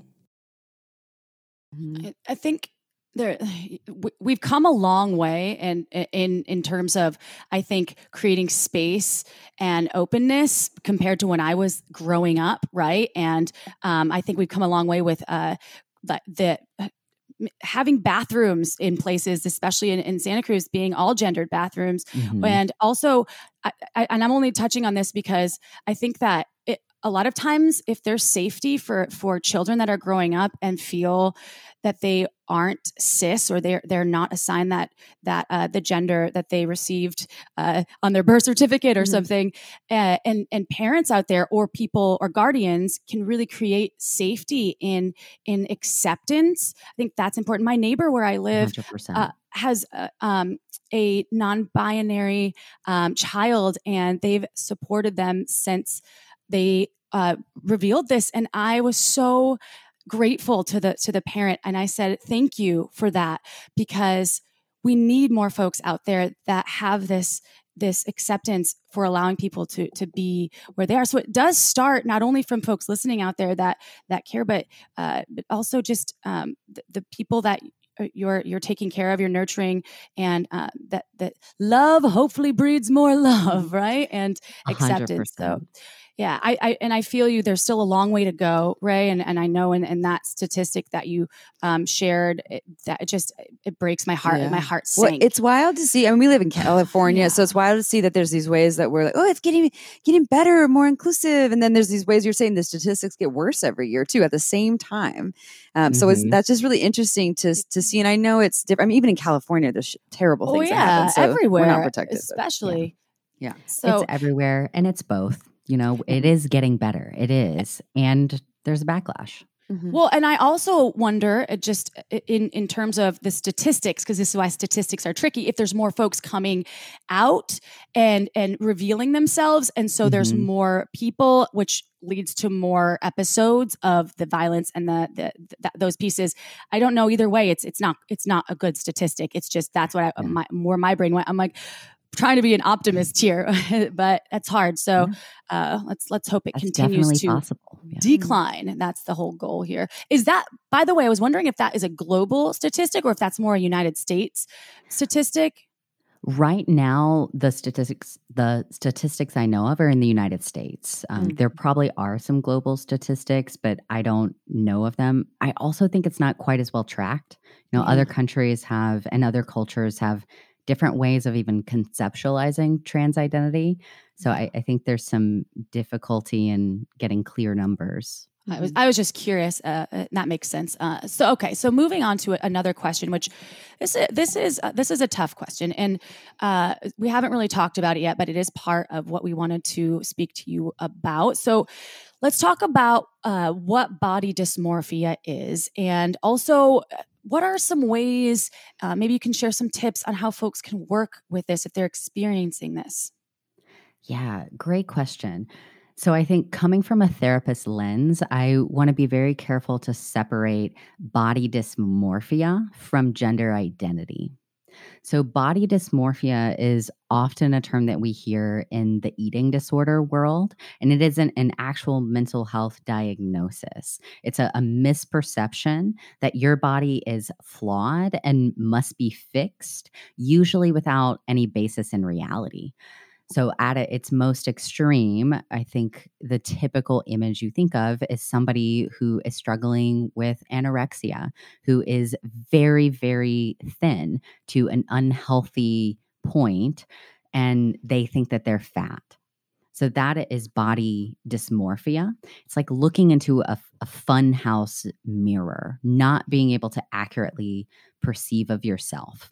I, I think there we've come a long way, and in in terms of I think creating space and openness compared to when I was growing up, right? And um, I think we've come a long way with uh, the, the having bathrooms in places, especially in, in Santa Cruz, being all gendered bathrooms, mm-hmm. and also, I, I, and I'm only touching on this because I think that it. A lot of times, if there's safety for, for children that are growing up and feel that they aren't cis or they're they're not assigned that that uh, the gender that they received uh, on their birth certificate or mm-hmm. something, uh, and and parents out there or people or guardians can really create safety in in acceptance. I think that's important. My neighbor where I live uh, has uh, um, a non-binary um, child, and they've supported them since they uh, revealed this, and I was so grateful to the to the parent, and I said thank you for that, because we need more folks out there that have this this acceptance for allowing people to to be where they are. So it does start not only from folks listening out there that that care, but uh, but also just um, the, the people that you're you're taking care of, you're nurturing, and uh, that that love hopefully breeds more love, right? And acceptance. one hundred percent. So. Yeah, I, I and I feel you. There's still a long way to go, Ray, and, and I know, and, and that statistic that you um, shared, it, that it just it breaks my heart. Yeah. My heart sinks. Well, it's wild to see. I mean, we live in California, yeah. so it's wild to see that there's these ways that we're like, oh, it's getting getting better, more inclusive, and then there's these ways you're saying the statistics get worse every year too at the same time. Um, mm-hmm. So it's, that's just really interesting to to see. And I know it's different. I mean, even in California, there's sh- terrible things oh, yeah, that happen. So everywhere, we're not protected, especially. Yeah. So it's everywhere, and it's both. You know, it is getting better. It is. And there's a backlash. Mm-hmm. Well, and I also wonder, uh, just uh, in, in terms of the statistics, because this is why statistics are tricky, if there's more folks coming out and and revealing themselves, and so there's Mhm. more people, which leads to more episodes of the violence and the, the, the those pieces. I don't know either way. It's it's not it's not a good statistic. It's just that's what I, Yeah. my, where my brain went. I'm like trying to be an optimist here, but that's hard. So uh, let's let's hope it That's continues definitely to possible. Yeah. decline. That's the whole goal here. Is that, by the way, I was wondering if that is a global statistic or if that's more a United States statistic. Right now, the statistics the statistics I know of are in the United States. Um, Mm. There probably are some global statistics, but I don't know of them. I also think it's not quite as well tracked. You know, Mhm. other countries have and other cultures have different ways of even conceptualizing trans identity. So I, I think there's some difficulty in getting clear numbers. I was I was just curious. Uh, uh, that makes sense. Uh, so okay, so moving on to another question, which this is this is uh, this is a tough question, and uh, we haven't really talked about it yet, but it is part of what we wanted to speak to you about. So let's talk about uh, what body dysmorphia is, and also uh, what are some ways. Uh, maybe you can share some tips on how folks can work with this if they're experiencing this. Yeah, great question. So I think coming from a therapist lens, I want to be very careful to separate body dysmorphia from gender identity. So body dysmorphia is often a term that we hear in the eating disorder world, and it isn't an actual mental health diagnosis. It's a, a misperception that your body is flawed and must be fixed, usually without any basis in reality. So, at a- its most extreme, I think the typical image you think of is somebody who is struggling with anorexia, who is very, very thin to an unhealthy point, and they think that they're fat. So, that is body dysmorphia. It's like looking into a, a fun house mirror, not being able to accurately perceive of yourself.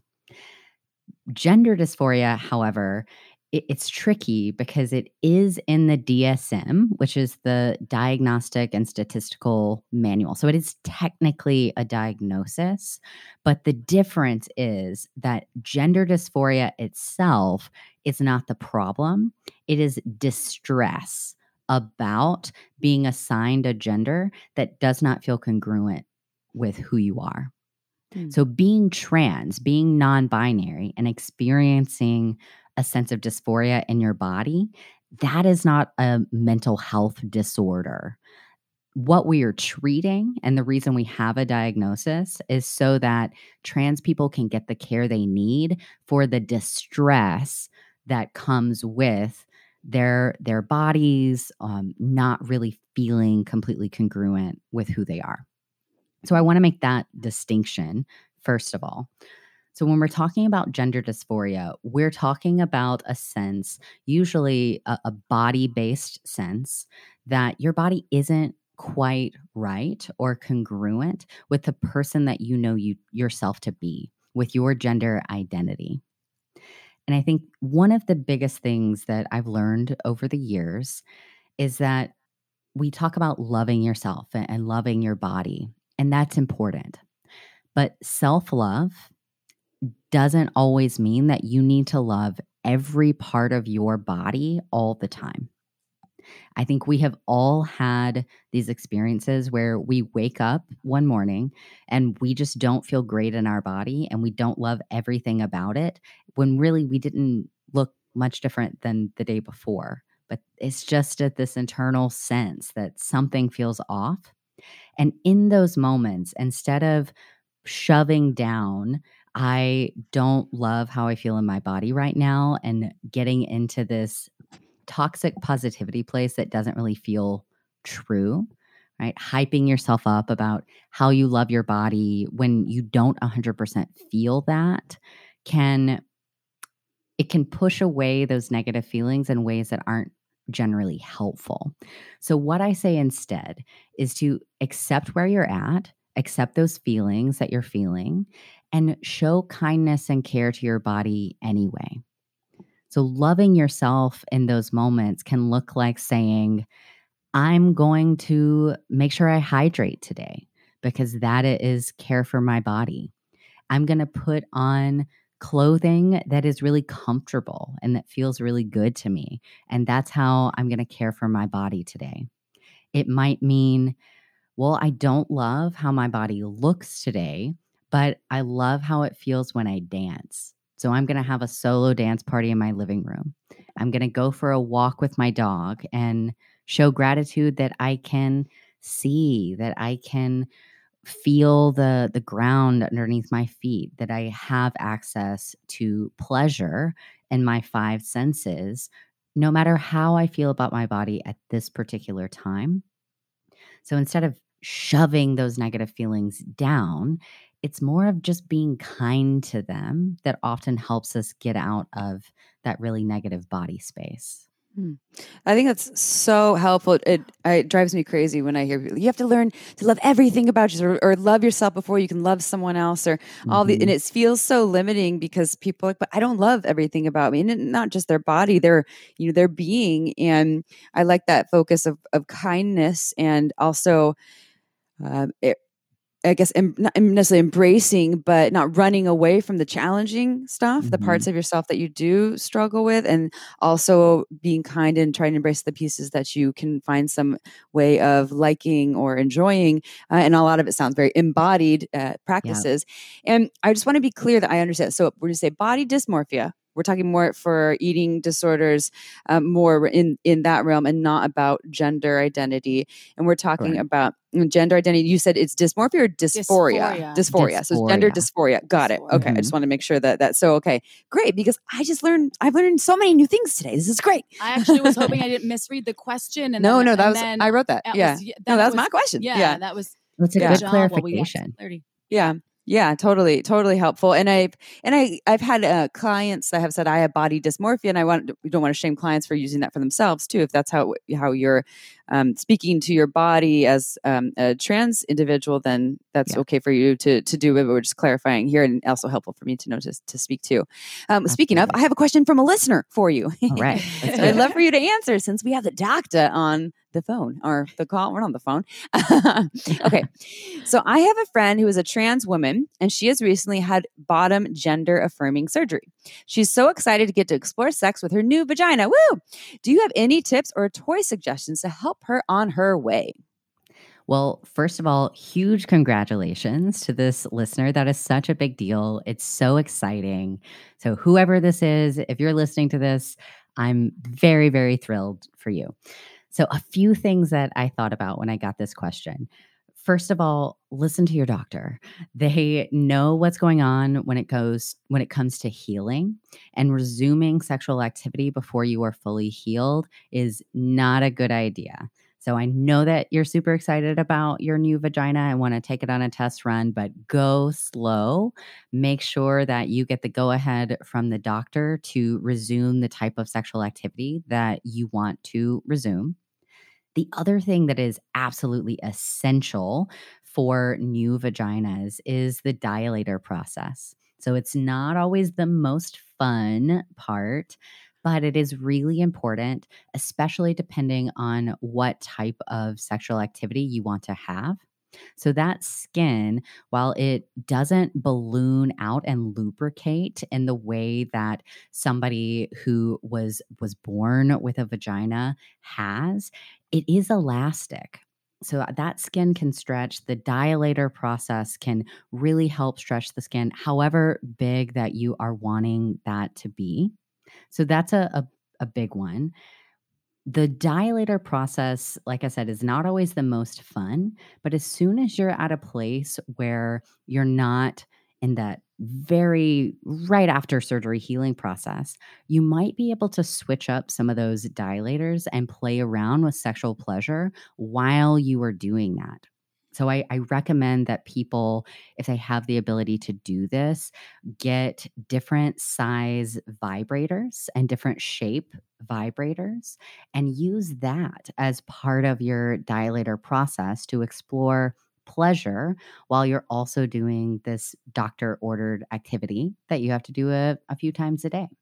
Gender dysphoria, however, it, it's tricky because it is in the D S M, which is the Diagnostic and Statistical Manual. So it is technically a diagnosis, but the difference is that gender dysphoria itself is not the problem. It is distress about being assigned a gender that does not feel congruent with who you are. So, being trans, being non binary, and experiencing a sense of dysphoria in your body, that is not a mental health disorder. What we are treating and the reason we have a diagnosis is so that trans people can get the care they need for the distress that comes with their their bodies um, not really feeling completely congruent with who they are. So I want to make that distinction, first of all. So when we're talking about gender dysphoria, we're talking about a sense, usually a, a body-based sense, that your body isn't quite right or congruent with the person that you know you yourself to be, with your gender identity. And I think one of the biggest things that I've learned over the years is that we talk about loving yourself and, and loving your body, and that's important. But self-love doesn't always mean that you need to love every part of your body all the time. I think we have all had these experiences where we wake up one morning and we just don't feel great in our body and we don't love everything about it, when really we didn't look much different than the day before. But it's just at this internal sense that something feels off. And in those moments, instead of shoving down, I don't love how I feel in my body right now, and getting into this toxic positivity place that doesn't really feel true, right? Hyping yourself up about how you love your body when you don't one hundred percent feel that can it can push away those negative feelings in ways that aren't generally helpful. So what I say instead is to accept where you're at, accept those feelings that you're feeling, and show kindness and care to your body anyway. So loving yourself in those moments can look like saying, I'm going to make sure I hydrate today because that is care for my body. I'm going to put on clothing that is really comfortable and that feels really good to me. And that's how I'm going to care for my body today. It might mean, well, I don't love how my body looks today, but I love how it feels when I dance. So I'm going to have a solo dance party in my living room. I'm going to go for a walk with my dog and show gratitude that I can see, that I can feel the the ground underneath my feet, that I have access to pleasure in my five senses, no matter how I feel about my body at this particular time. So instead of shoving those negative feelings down, it's more of just being kind to them that often helps us get out of that really negative body space. Hmm. I think that's so helpful. It, it drives me crazy when I hear people, you have to learn to love everything about you, or, or love yourself before you can love someone else, or all the, and Mhm. it feels so limiting because people are like, but I don't love everything about me, and it- not just their body, their, you know, their being. And I like that focus of, of kindness, and also, uh, it, I guess, em- not necessarily embracing, but not running away from the challenging stuff, the parts Mhm. of yourself that you do struggle with, and also being kind and trying to embrace the pieces that you can find some way of liking or enjoying. Uh, and a lot of it sounds very embodied uh, Yeah. practices. And I just want to be clear that I understand. So when you say body dysmorphia, we're talking more for eating disorders, um, more in, in that realm, and not about gender identity. And we're talking Correct. about gender identity. You said it's dysmorphia or dysphoria? Dysphoria. Dysphoria. So it's gender Dysphoria. dysphoria. Got it. Okay. I Mhm. just want to make sure that that's so okay. Great, because I just learned. I've learned so many new things today. This is great. I actually was hoping I didn't misread the question. And no, then, no, that and was then I wrote that. that Yeah. was, yeah, no, that was, was my question. Yeah, Yeah. that was It's a good Yeah. good job. Well, we got some clarification. clarity. Yeah. Yeah, totally, totally helpful. And I've and I I've had uh, clients that have said I have body dysmorphia, and I want we don't want to shame clients for using that for themselves too. If that's how how you're um, speaking to your body as um, a trans individual, then that's Yeah. okay for you to to do it. But we're just clarifying here, and also helpful for me to know to to speak to. Um, speaking of, Absolutely. I have a question from a listener for you. All right. Let's do I'd it. love for you to answer since we have the doctor on the phone or the call. We're not on the phone. Okay. So I have a friend who is a trans woman, and she has recently had bottom gender affirming surgery. She's so excited to get to explore sex with her new vagina. Woo! Do you have any tips or toy suggestions to help her on her way? Well, first of all, huge congratulations to this listener. That is such a big deal. It's so exciting. So, whoever this is, if you're listening to this, I'm very, very thrilled for you. So, a few things that I thought about when I got this question. First of all, listen to your doctor. They know what's going on when it goes when it comes to healing, and resuming sexual activity before you are fully healed is not a good idea. So I know that you're super excited about your new vagina and want to take it on a test run, but go slow. Make sure that you get the go ahead from the doctor to resume the type of sexual activity that you want to resume. The other thing that is absolutely essential for new vaginas is the dilator process. So it's not always the most fun part, but it is really important, especially depending on what type of sexual activity you want to have. So that skin, while it doesn't balloon out and lubricate in the way that somebody who was was born with a vagina has, it is elastic. So that skin can stretch. The dilator process can really help stretch the skin, however big that you are wanting that to be. So that's a, a, a big one. The dilator process, like I said, is not always the most fun, but as soon as you're at a place where you're not in that very right after surgery healing process, you might be able to switch up some of those dilators and play around with sexual pleasure while you are doing that. So I, I recommend that people, if they have the ability to do this, get different size vibrators and different shape vibrators and use that as part of your dilator process to explore pleasure while you're also doing this doctor ordered activity that you have to do a, a few times a day.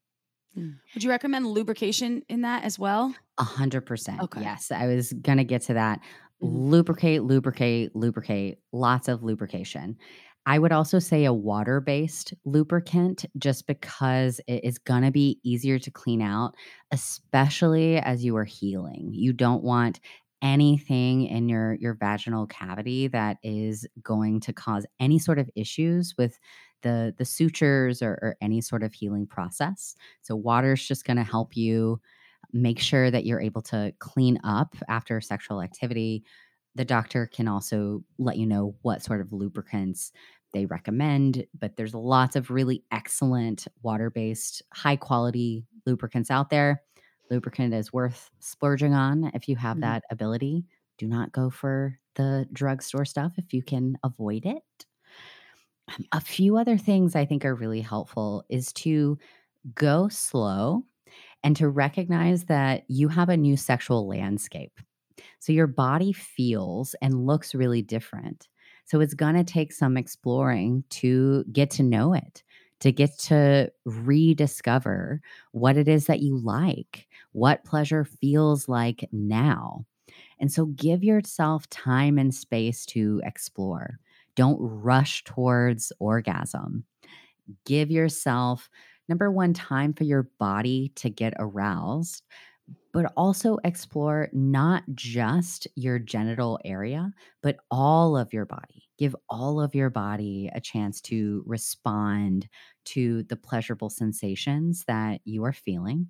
Would you recommend lubrication in that as well? A hundred percent. Okay. Yes. I was going to get to that. Mhm. Lubricate, lubricate, lubricate, lots of lubrication. I would also say a water-based lubricant just because it is going to be easier to clean out, especially as you are healing. You don't want anything in your your vaginal cavity that is going to cause any sort of issues with the the sutures or, or any sort of healing process. So water is just going to help you make sure that you're able to clean up after sexual activity. The doctor can also let you know what sort of lubricants they recommend, but there's lots of really excellent water-based, high-quality lubricants out there. Lubricant is worth splurging on if you have Mhm. that ability. Do not go for the drugstore stuff if you can avoid it. Um, a few other things I think are really helpful is to go slow and to recognize that you have a new sexual landscape. So your body feels and looks really different. So it's going to take some exploring to get to know it, to get to rediscover what it is that you like, what pleasure feels like now. And so give yourself time and space to explore. Don't rush towards orgasm. Give yourself, number one, time for your body to get aroused, but also explore not just your genital area, but all of your body. Give all of your body a chance to respond to the pleasurable sensations that you are feeling.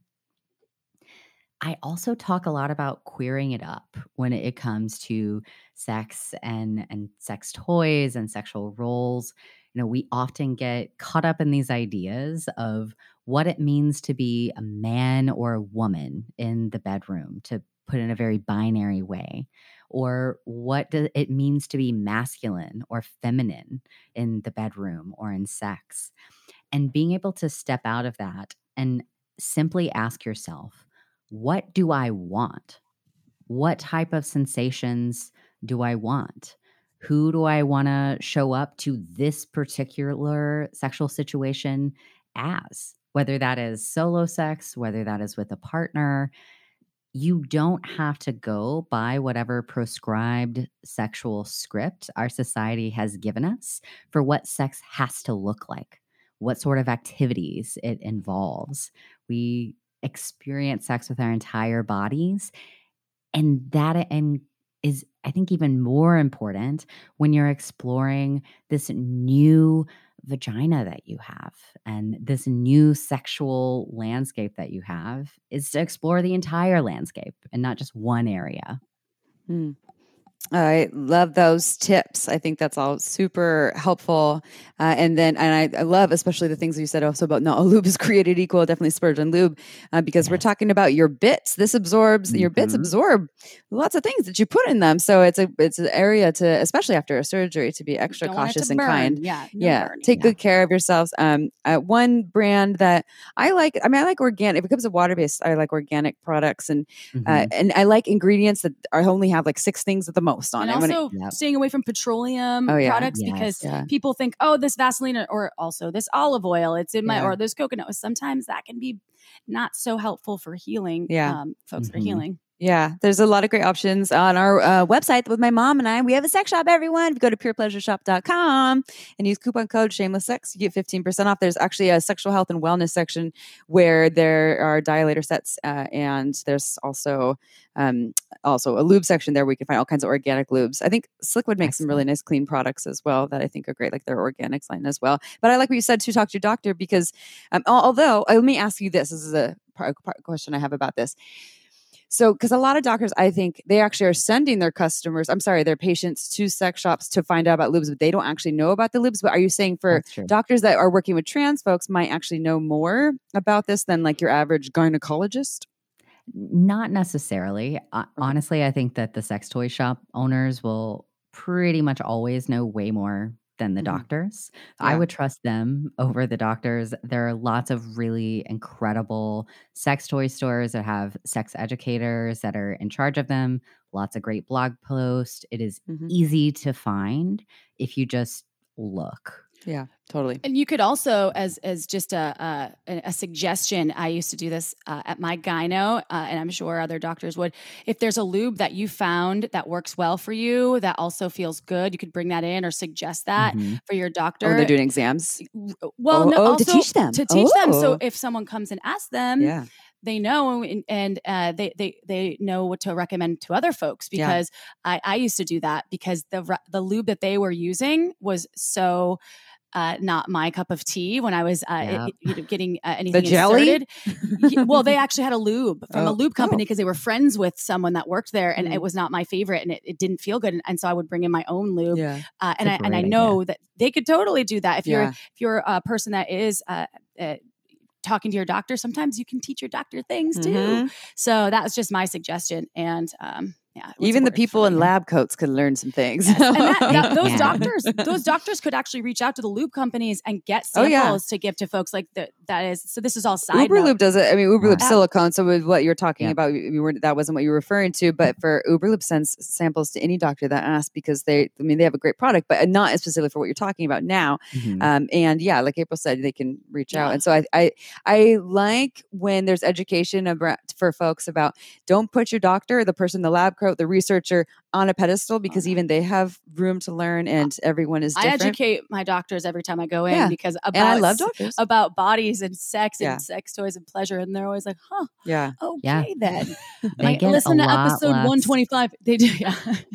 I also talk a lot about queering it up when it comes to sex and and sex toys and sexual roles. You know, we often get caught up in these ideas of what it means to be a man or a woman in the bedroom, to put in a very binary way, or what do, it means to be masculine or feminine in the bedroom or in sex. And being able to step out of that and simply ask yourself, what do I want? What type of sensations do I want? Who do I want to show up to this particular sexual situation as? Whether that is solo sex, whether that is with a partner, you don't have to go by whatever prescribed sexual script our society has given us for what sex has to look like, what sort of activities it involves. We experience sex with our entire bodies, and that and is, I think, even more important when you're exploring this new vagina that you have and this new sexual landscape that you have, is to explore the entire landscape and not just one area. Hmm. I love those tips. I think that's all super helpful. Uh, and then, and I, I love especially the things you said also about not all lube is created equal. Definitely splurge on lube uh, because we're Yes. talking about your bits. This absorbs your bits Mhm. absorb lots of things that you put in them. So it's a it's an area to, especially after a surgery, to be extra Don't want it cautious to and burn. kind. Yeah. No Yeah, burning. take Yeah. good care of yourselves. Um, uh, one brand that I like, I mean, I like organic. If it comes to water based, I like organic products, and uh, Mhm. and I like ingredients that are only have like six things at the most on And it. When it- also Yep. staying away from petroleum Oh, yeah. products because Yes. Yeah. people think, oh, this Vaseline or, or also this olive oil, it's in my, Yeah. or this coconut. Sometimes that can be not so helpful for healing. Yeah. Um, folks that are Mhm. healing. Yeah, there's a lot of great options on our uh, website with my mom and I. We have a sex shop, everyone. If you go to pure pleasure shop dot com and use coupon code shameless sex, you get fifteen percent off. There's actually a sexual health and wellness section where there are dilator sets, uh, and there's also um, also a lube section there where you can find all kinds of organic lubes. I think Slickwood makes some really Excellent. nice clean products as well that I think are great, like their organics line as well. But I like what you said to talk to your doctor because um, al- although, uh, let me ask you this. This is a part, part question I have about this. So, because a lot of doctors, I think they actually are sending their customers, I'm sorry, their patients to sex shops to find out about lubes, but they don't actually know about the lubes. But are you saying for That's true. doctors that are working with trans folks might actually know more about this than like your average gynecologist? Not necessarily. Uh, honestly, I think that the sex toy shop owners will pretty much always know way more than the Mhm. doctors. I Yeah. would trust them over the doctors. There are lots of really incredible sex toy stores that have sex educators that are in charge of them. Lots of great blog posts. It is Mhm. easy to find if you just look. Yeah, totally. And you could also, as as just a a, a suggestion, I used to do this uh, at my gyno, uh, and I'm sure other doctors would. If there's a lube that you found that works well for you, that also feels good, you could bring that in or suggest that Mm-hmm. for your doctor. Oh, when they're doing exams? Well, Oh, no, oh, also to teach them. To teach them. So Oh. if someone comes and asks them, Yeah. they know and, and uh, they they they know what to recommend to other folks. Yeah. Because I, I used to do that because the re- the lube that they were using was so. Uh, not my cup of tea when I was uh, Yeah. it, you know, getting uh, anything The jelly? inserted. Y- well, they actually had a lube from a Oh. lube company Oh. because they were friends with someone that worked there, and Mm. it was not my favorite, and it, it didn't feel good, and, and so I would bring in my own lube. Yeah. Uh, and I It's a and I great know that they could totally do that if you're Yeah. if you're a person that is. Uh, uh, talking to your doctor, sometimes you can teach your doctor things too. Mhm. So that was just my suggestion. And um, yeah, what's Even the worked for people in me. lab coats could learn some things. Yes. And that, that, those Yeah. doctors, those doctors could actually reach out to the lube companies and get Oh, samples yeah. to give to folks. Like the, that is, so this is all side Uber note. Loop does it. I mean, Uber Loop Yeah. silicone. So with what you're talking Yep. about, you were that wasn't what you were referring to. But for Uber Loop sends samples to any doctor that asks because they, I mean, they have a great product, but not specifically for what you're talking about now. Mhm. Um, and yeah, like April said, they can reach out. Yeah. And so I, I, I like when there's education about, for folks about don't put your doctor, the person, in the lab coat, the researcher on a pedestal because even they have room to learn and everyone is I different. educate my doctors every time I go in Yeah. because about and I love s- doctors. about bodies and sex Yeah. and sex toys and pleasure, and they're always like, "Huh, yeah. okay Yeah. then." They Like, get listen a to lot episode less- one twenty-five. They do, yeah.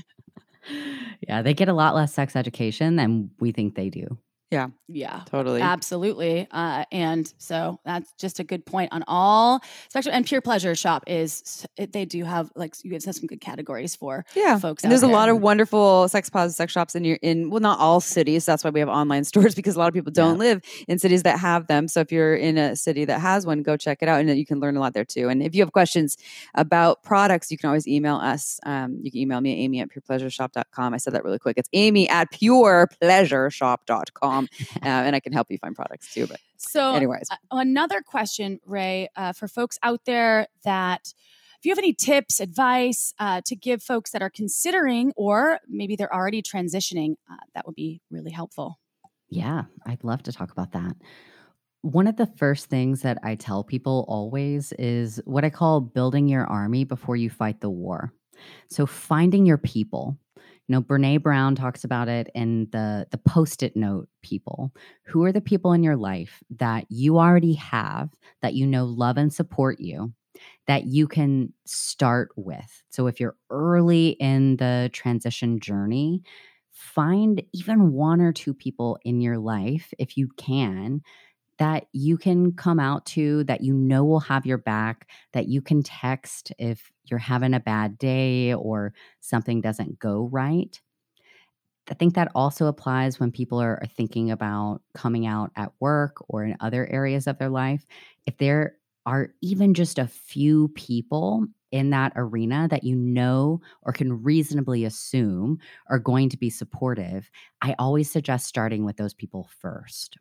Yeah, they get a lot less sex education than we think they do. Yeah. Yeah, Totally. absolutely. Uh, and so that's just a good point on all spectrum. And Pure Pleasure Shop is, it, they do have like, you guys have some good categories for Yeah, folks and there's out a lot there. of wonderful sex positive sex shops in your in well, not all cities. That's why we have online stores because a lot of people don't live in cities that have them. So if you're in a city that has one, go check it out, and then you can learn a lot there too. And if you have questions about products, you can always email us. Um, you can email me at Amy at pure pleasure shop dot com. I said that really quick. It's Amy at pure pleasure shop dot com, uh, and I can help you find products too. But So, anyways, uh, another question, Ray, uh, for folks out there that if you have any tips, advice uh, to give folks that are considering or maybe they're already transitioning, uh, that would be really helpful. Yeah, I'd love to talk about that. One of the first things that I tell people always is what I call building your army before you fight the war. So finding your people. You know, Brene Brown talks about it in the the post-it note people. Who are the people in your life that you already have, that you know love and support you, that you can start with? So if you're early in the transition journey, find even one or two people in your life, if you can, that you can come out to, that you know will have your back, that you can text if you're having a bad day or something doesn't go right. I think that also applies when people are, are thinking about coming out at work or in other areas of their life. If there are even just a few people in that arena that you know or can reasonably assume are going to be supportive, I always suggest starting with those people first.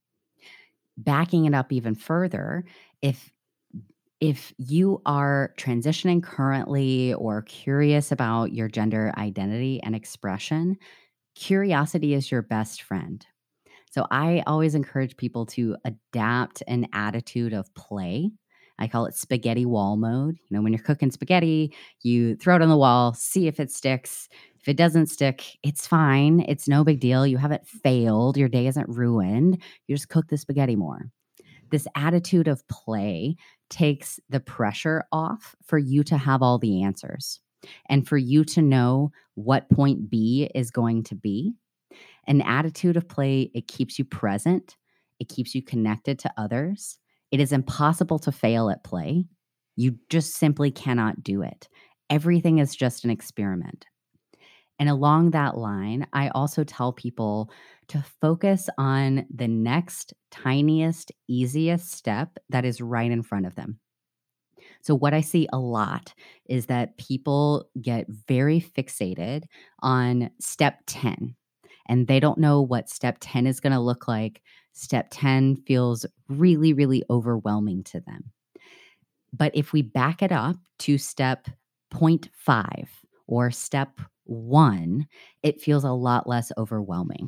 Backing it up even further, if if you are transitioning currently or curious about your gender identity and expression, curiosity is your best friend. So I always encourage people to adapt an attitude of play. I call it spaghetti wall mode. You know, when you're cooking spaghetti, you throw it on the wall, see if it sticks. If it doesn't stick, it's fine. It's no big deal. You haven't failed. Your day isn't ruined. You just cook the spaghetti more. This attitude of play takes the pressure off for you to have all the answers and for you to know what point B is going to be. An attitude of play, it keeps you present. It keeps you connected to others. It is impossible to fail at play. You just simply cannot do it. Everything is just an experiment. And along that line, I also tell people to focus on the next tiniest, easiest step that is right in front of them. So what I see a lot is that people get very fixated on step ten, and they don't know what step ten is going to look like. Step ten feels really, really overwhelming to them. But if we back it up to step zero point five or step one, it feels a lot less overwhelming.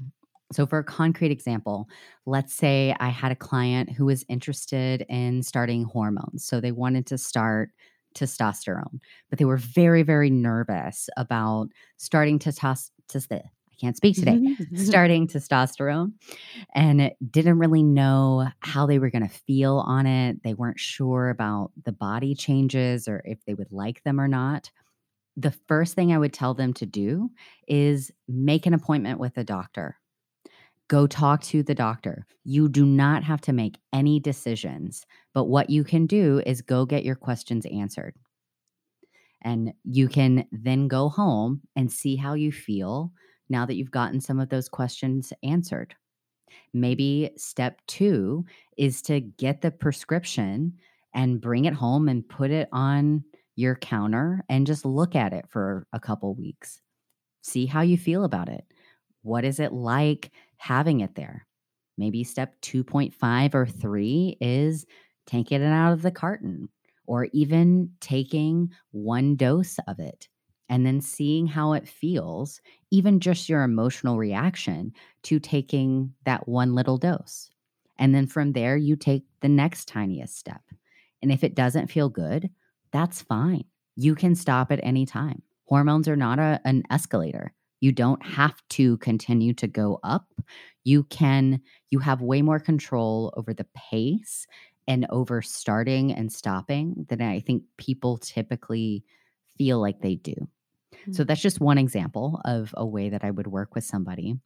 So for a concrete example, let's say I had a client who was interested in starting hormones. So they wanted to start testosterone, but they were very, very nervous about starting to tos- tos- I can't speak today, starting testosterone, and didn't really know how they were going to feel on it. They weren't sure about the body changes or if they would like them or not. The first thing I would tell them to do is make an appointment with a doctor. Go talk to the doctor. You do not have to make any decisions, but what you can do is go get your questions answered. And you can then go home and see how you feel now that you've gotten some of those questions answered. Maybe step two is to get the prescription and bring it home and put it on your counter and just look at it for a couple weeks. See how you feel about it. What is it like having it there? Maybe step two point five or three is taking it out of the carton, or even taking one dose of it and then seeing how it feels, even just your emotional reaction to taking that one little dose. And then from there, you take the next tiniest step. And if it doesn't feel good, that's fine. You can stop at any time. Hormones are not a, an escalator. You don't have to continue to go up. You can, you have way more control over the pace and over starting and stopping than I think people typically feel like they do. Mm-hmm. So that's just one example of a way that I would work with somebody.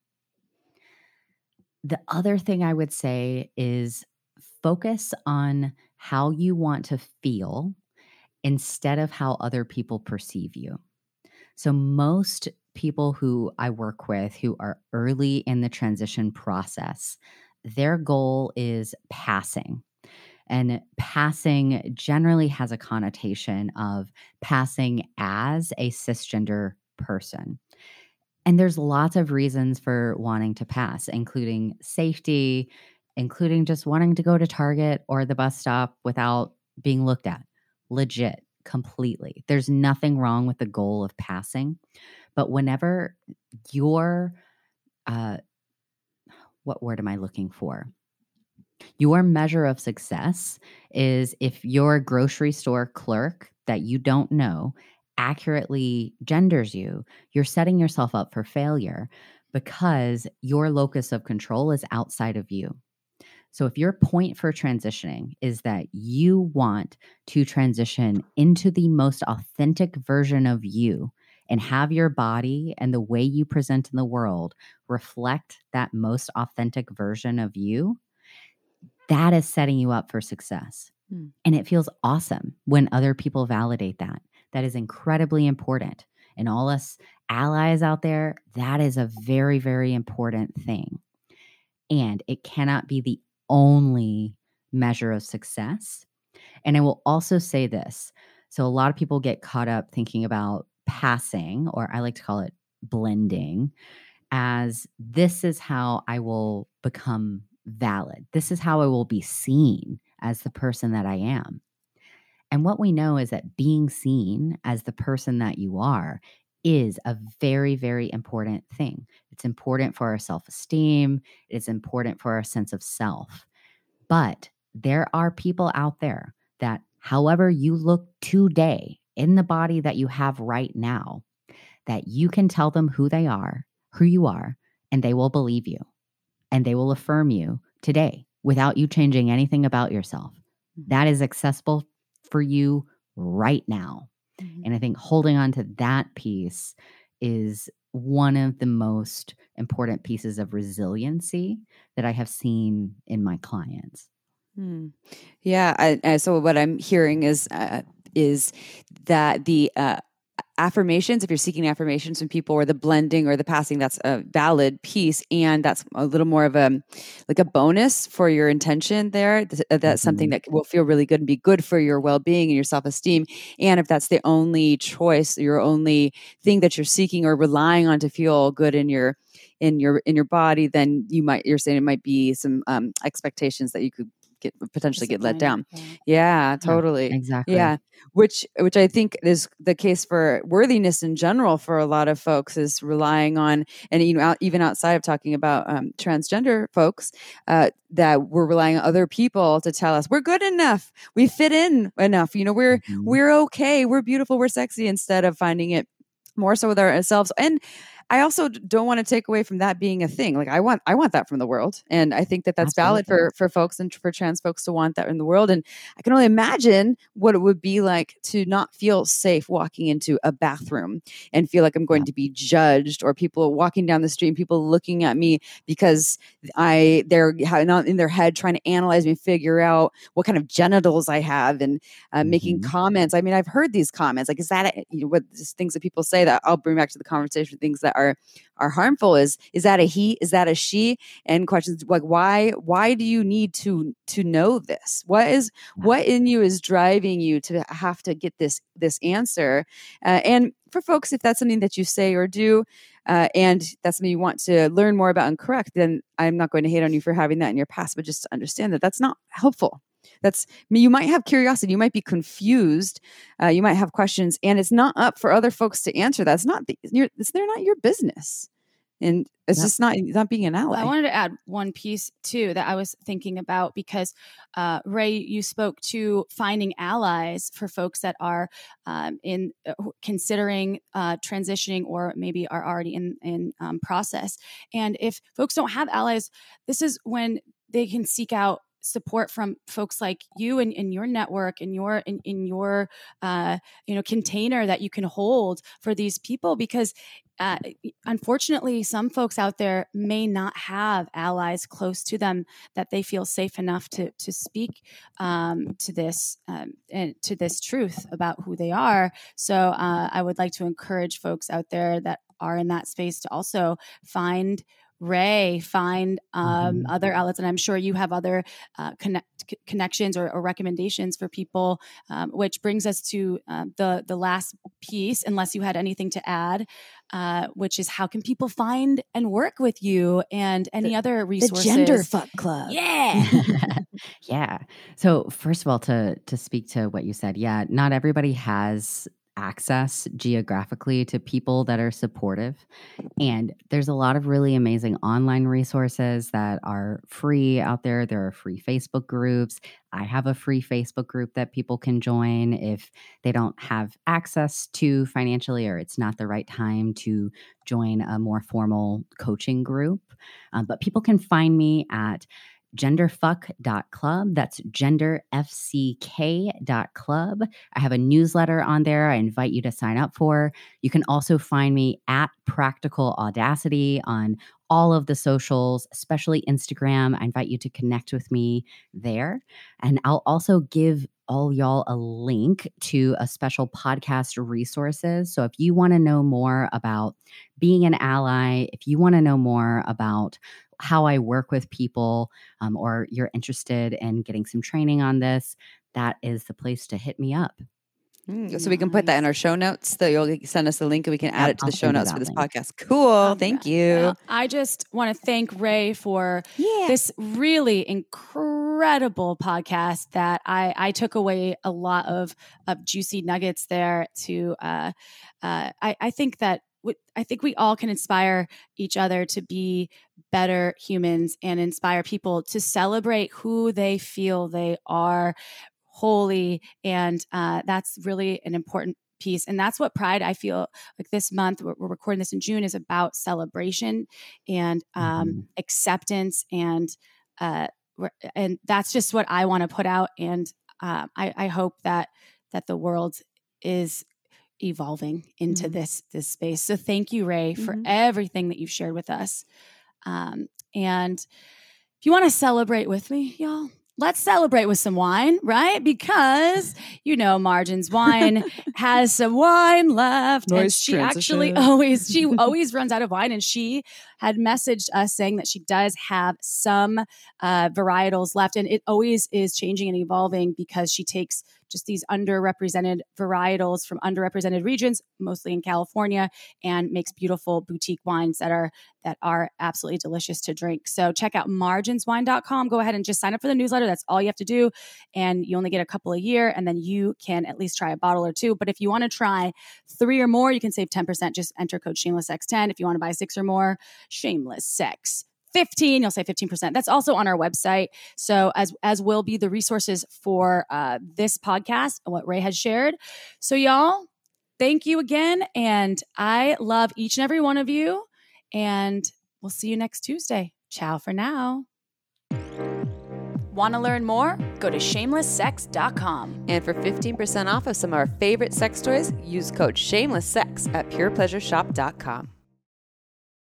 The other thing I would say is focus on how you want to feel instead of how other people perceive you. So most people who I work with who are early in the transition process, their goal is passing. And passing generally has a connotation of passing as a cisgender person. And there's lots of reasons for wanting to pass, including safety, including just wanting to go to Target or the bus stop without being looked at. Legit, completely. There's nothing wrong with the goal of passing. But whenever your, uh, what word am I looking for? Your measure of success is if your grocery store clerk that you don't know accurately genders you, you're setting yourself up for failure because your locus of control is outside of you. So if your point for transitioning is that you want to transition into the most authentic version of you and have your body and the way you present in the world reflect that most authentic version of you, that is setting you up for success. Hmm. And it feels awesome when other people validate that. That is incredibly important. And all us allies out there, that is a very, very important thing. And it cannot be the only measure of success. And I will also say this. So a lot of people get caught up thinking about passing, or I like to call it blending, as this is how I will become valid. This is how I will be seen as the person that I am. And what we know is that being seen as the person that you are is a very, very important thing. It's important for our self-esteem. It's important for our sense of self. But there are people out there that however you look today in the body that you have right now, that you can tell them who they are, who you are, and they will believe you. And they will affirm you today without you changing anything about yourself. That is accessible for you right now. Mm-hmm. And I think holding on to that piece is one of the most important pieces of resiliency that I have seen in my clients. Hmm. Yeah. I, I, so what I'm hearing is uh, is that the uh, affirmations, if you're seeking affirmations from people, or the blending or the passing, that's a valid piece. And that's a little more of a, like a bonus for your intention there. That's mm-hmm. something that will feel really good and be good for your well-being and your self-esteem. And if that's the only choice, your only thing that you're seeking or relying on to feel good in your, in your, in your body, then you might, you're saying it might be some um, expectations that you could get potentially get let Disappointed, down. yeah. Yeah, totally. exactly. Yeah. Which, which I think is the case for worthiness in general for a lot of folks is relying on, and you know, out, even outside of talking about um, transgender folks, uh, that we're relying on other people to tell us we're good enough, we fit in enough, you know, we're Mhm. we're okay, we're beautiful, we're sexy, instead of finding it more so with ourselves. And I also d- don't want to take away from that being a thing. Like I want, I want that from the world, and I think that that's valid Absolutely. for for folks and for trans folks to want that in the world. And I can only imagine what it would be like to not feel safe walking into a bathroom and feel like I'm going Yeah. to be judged, or people walking down the street, and people looking at me because I they're ha- not in their head trying to analyze me, figure out what kind of genitals I have, and uh, making Mhm. comments. I mean, I've heard these comments. Like, is that a, you know, what just things that people say that I'll bring back to the conversation? Things that are are harmful. Is is that a he? Is that a she? And questions like why why do you need to to know this? What is Yeah. what in you is driving you to have to get this this answer? Uh, and for folks, if that's something that you say or do, uh, and that's something you want to learn more about and correct, then I'm not going to hate on you for having that in your past, but just to understand that that's not helpful. That's I mean, you might have curiosity, you might be confused, uh, you might have questions, and it's not up for other folks to answer. That's not the, you're, it's, they're not your business, and it's Yep. just not not being an ally. Well, I wanted to add one piece too that I was thinking about because uh, Ray, you spoke to finding allies for folks that are um, in uh, considering uh, transitioning or maybe are already in in um, process. And if folks don't have allies, this is when they can seek out support from folks like you and in your network and your in, in your uh, you know container that you can hold for these people, because uh, unfortunately some folks out there may not have allies close to them that they feel safe enough to to speak um, to this um, and to this truth about who they are. So uh, I would like to encourage folks out there that are in that space to also find Ray, find um, Mhm. other outlets, and I'm sure you have other uh, connect, c- connections or, or recommendations for people. Um, which brings us to uh, the the last piece, unless you had anything to add, uh, which is how can people find and work with you and any other The resources? Gender Fuck Club. Yeah. Yeah. So first of all, to to speak to what you said, yeah, not everybody has access geographically to people that are supportive. And there's a lot of really amazing online resources that are free out there. There are free Facebook groups. I have a free Facebook group that people can join if they don't have access to financially, or it's not the right time to join a more formal coaching group. Um, but people can find me at genderfuck dot club. That's gender f c k dot club. I have a newsletter on there I invite you to sign up for. You can also find me at Practical Audacity on all of the socials, especially Instagram. I invite you to connect with me there. And I'll also give all y'all a link to a special podcast resources. So if you want to know more about being an ally, if you want to know more about how I work with people, um, or you're interested in getting some training on this, that is the place to hit me up. Mm, so we can put that in our show notes. So you'll send us the link and we can add Yep, it to I'll the show send you notes for that this link. podcast. Cool. Um, Thank yeah. you. Well, I just want to thank Ray for Yeah. this really incredible podcast that I, I took away a lot of, of juicy nuggets there to, uh, uh, I, I think that w- I think we all can inspire each other to be better humans and inspire people to celebrate who they feel they are wholly. And uh, that's really an important piece. And that's what Pride, I feel like this month, we're, we're recording this in June, is about celebration and um, Mhm. acceptance. And uh, we're- and that's just what I want to put out. And uh, I, I hope that that the world is evolving into Mhm. this this space. So thank you, Ray, for Mhm. everything that you've shared with us. Um, and if you want to celebrate with me, y'all, let's celebrate with some wine, right? Because, you know, Margins Wine has some wine left. and Nice she actually transition. always, she always runs out of wine. And she had messaged us saying that she does have some uh, varietals left. And it always is changing and evolving because she takes just these underrepresented varietals from underrepresented regions, mostly in California, and makes beautiful boutique wines that are that are absolutely delicious to drink. So check out margins wine dot com. Go ahead and just sign up for the newsletter. That's all you have to do. And you only get a couple a year, and then you can at least try a bottle or two. But if you want to try three or more, you can save ten percent. Just enter code shamelesssex ten. If you want to buy six or more, shamelesssex fifteen, you'll save fifteen percent. That's also on our website. So as as will be the resources for uh, this podcast and what Ray has shared. So y'all, thank you again. And I love each and every one of you. And we'll see you next Tuesday. Ciao for now. Want to learn more? Go to shameless sex dot com. And for fifteen percent off of some of our favorite sex toys, use code shamelesssex at pure pleasure shop dot com.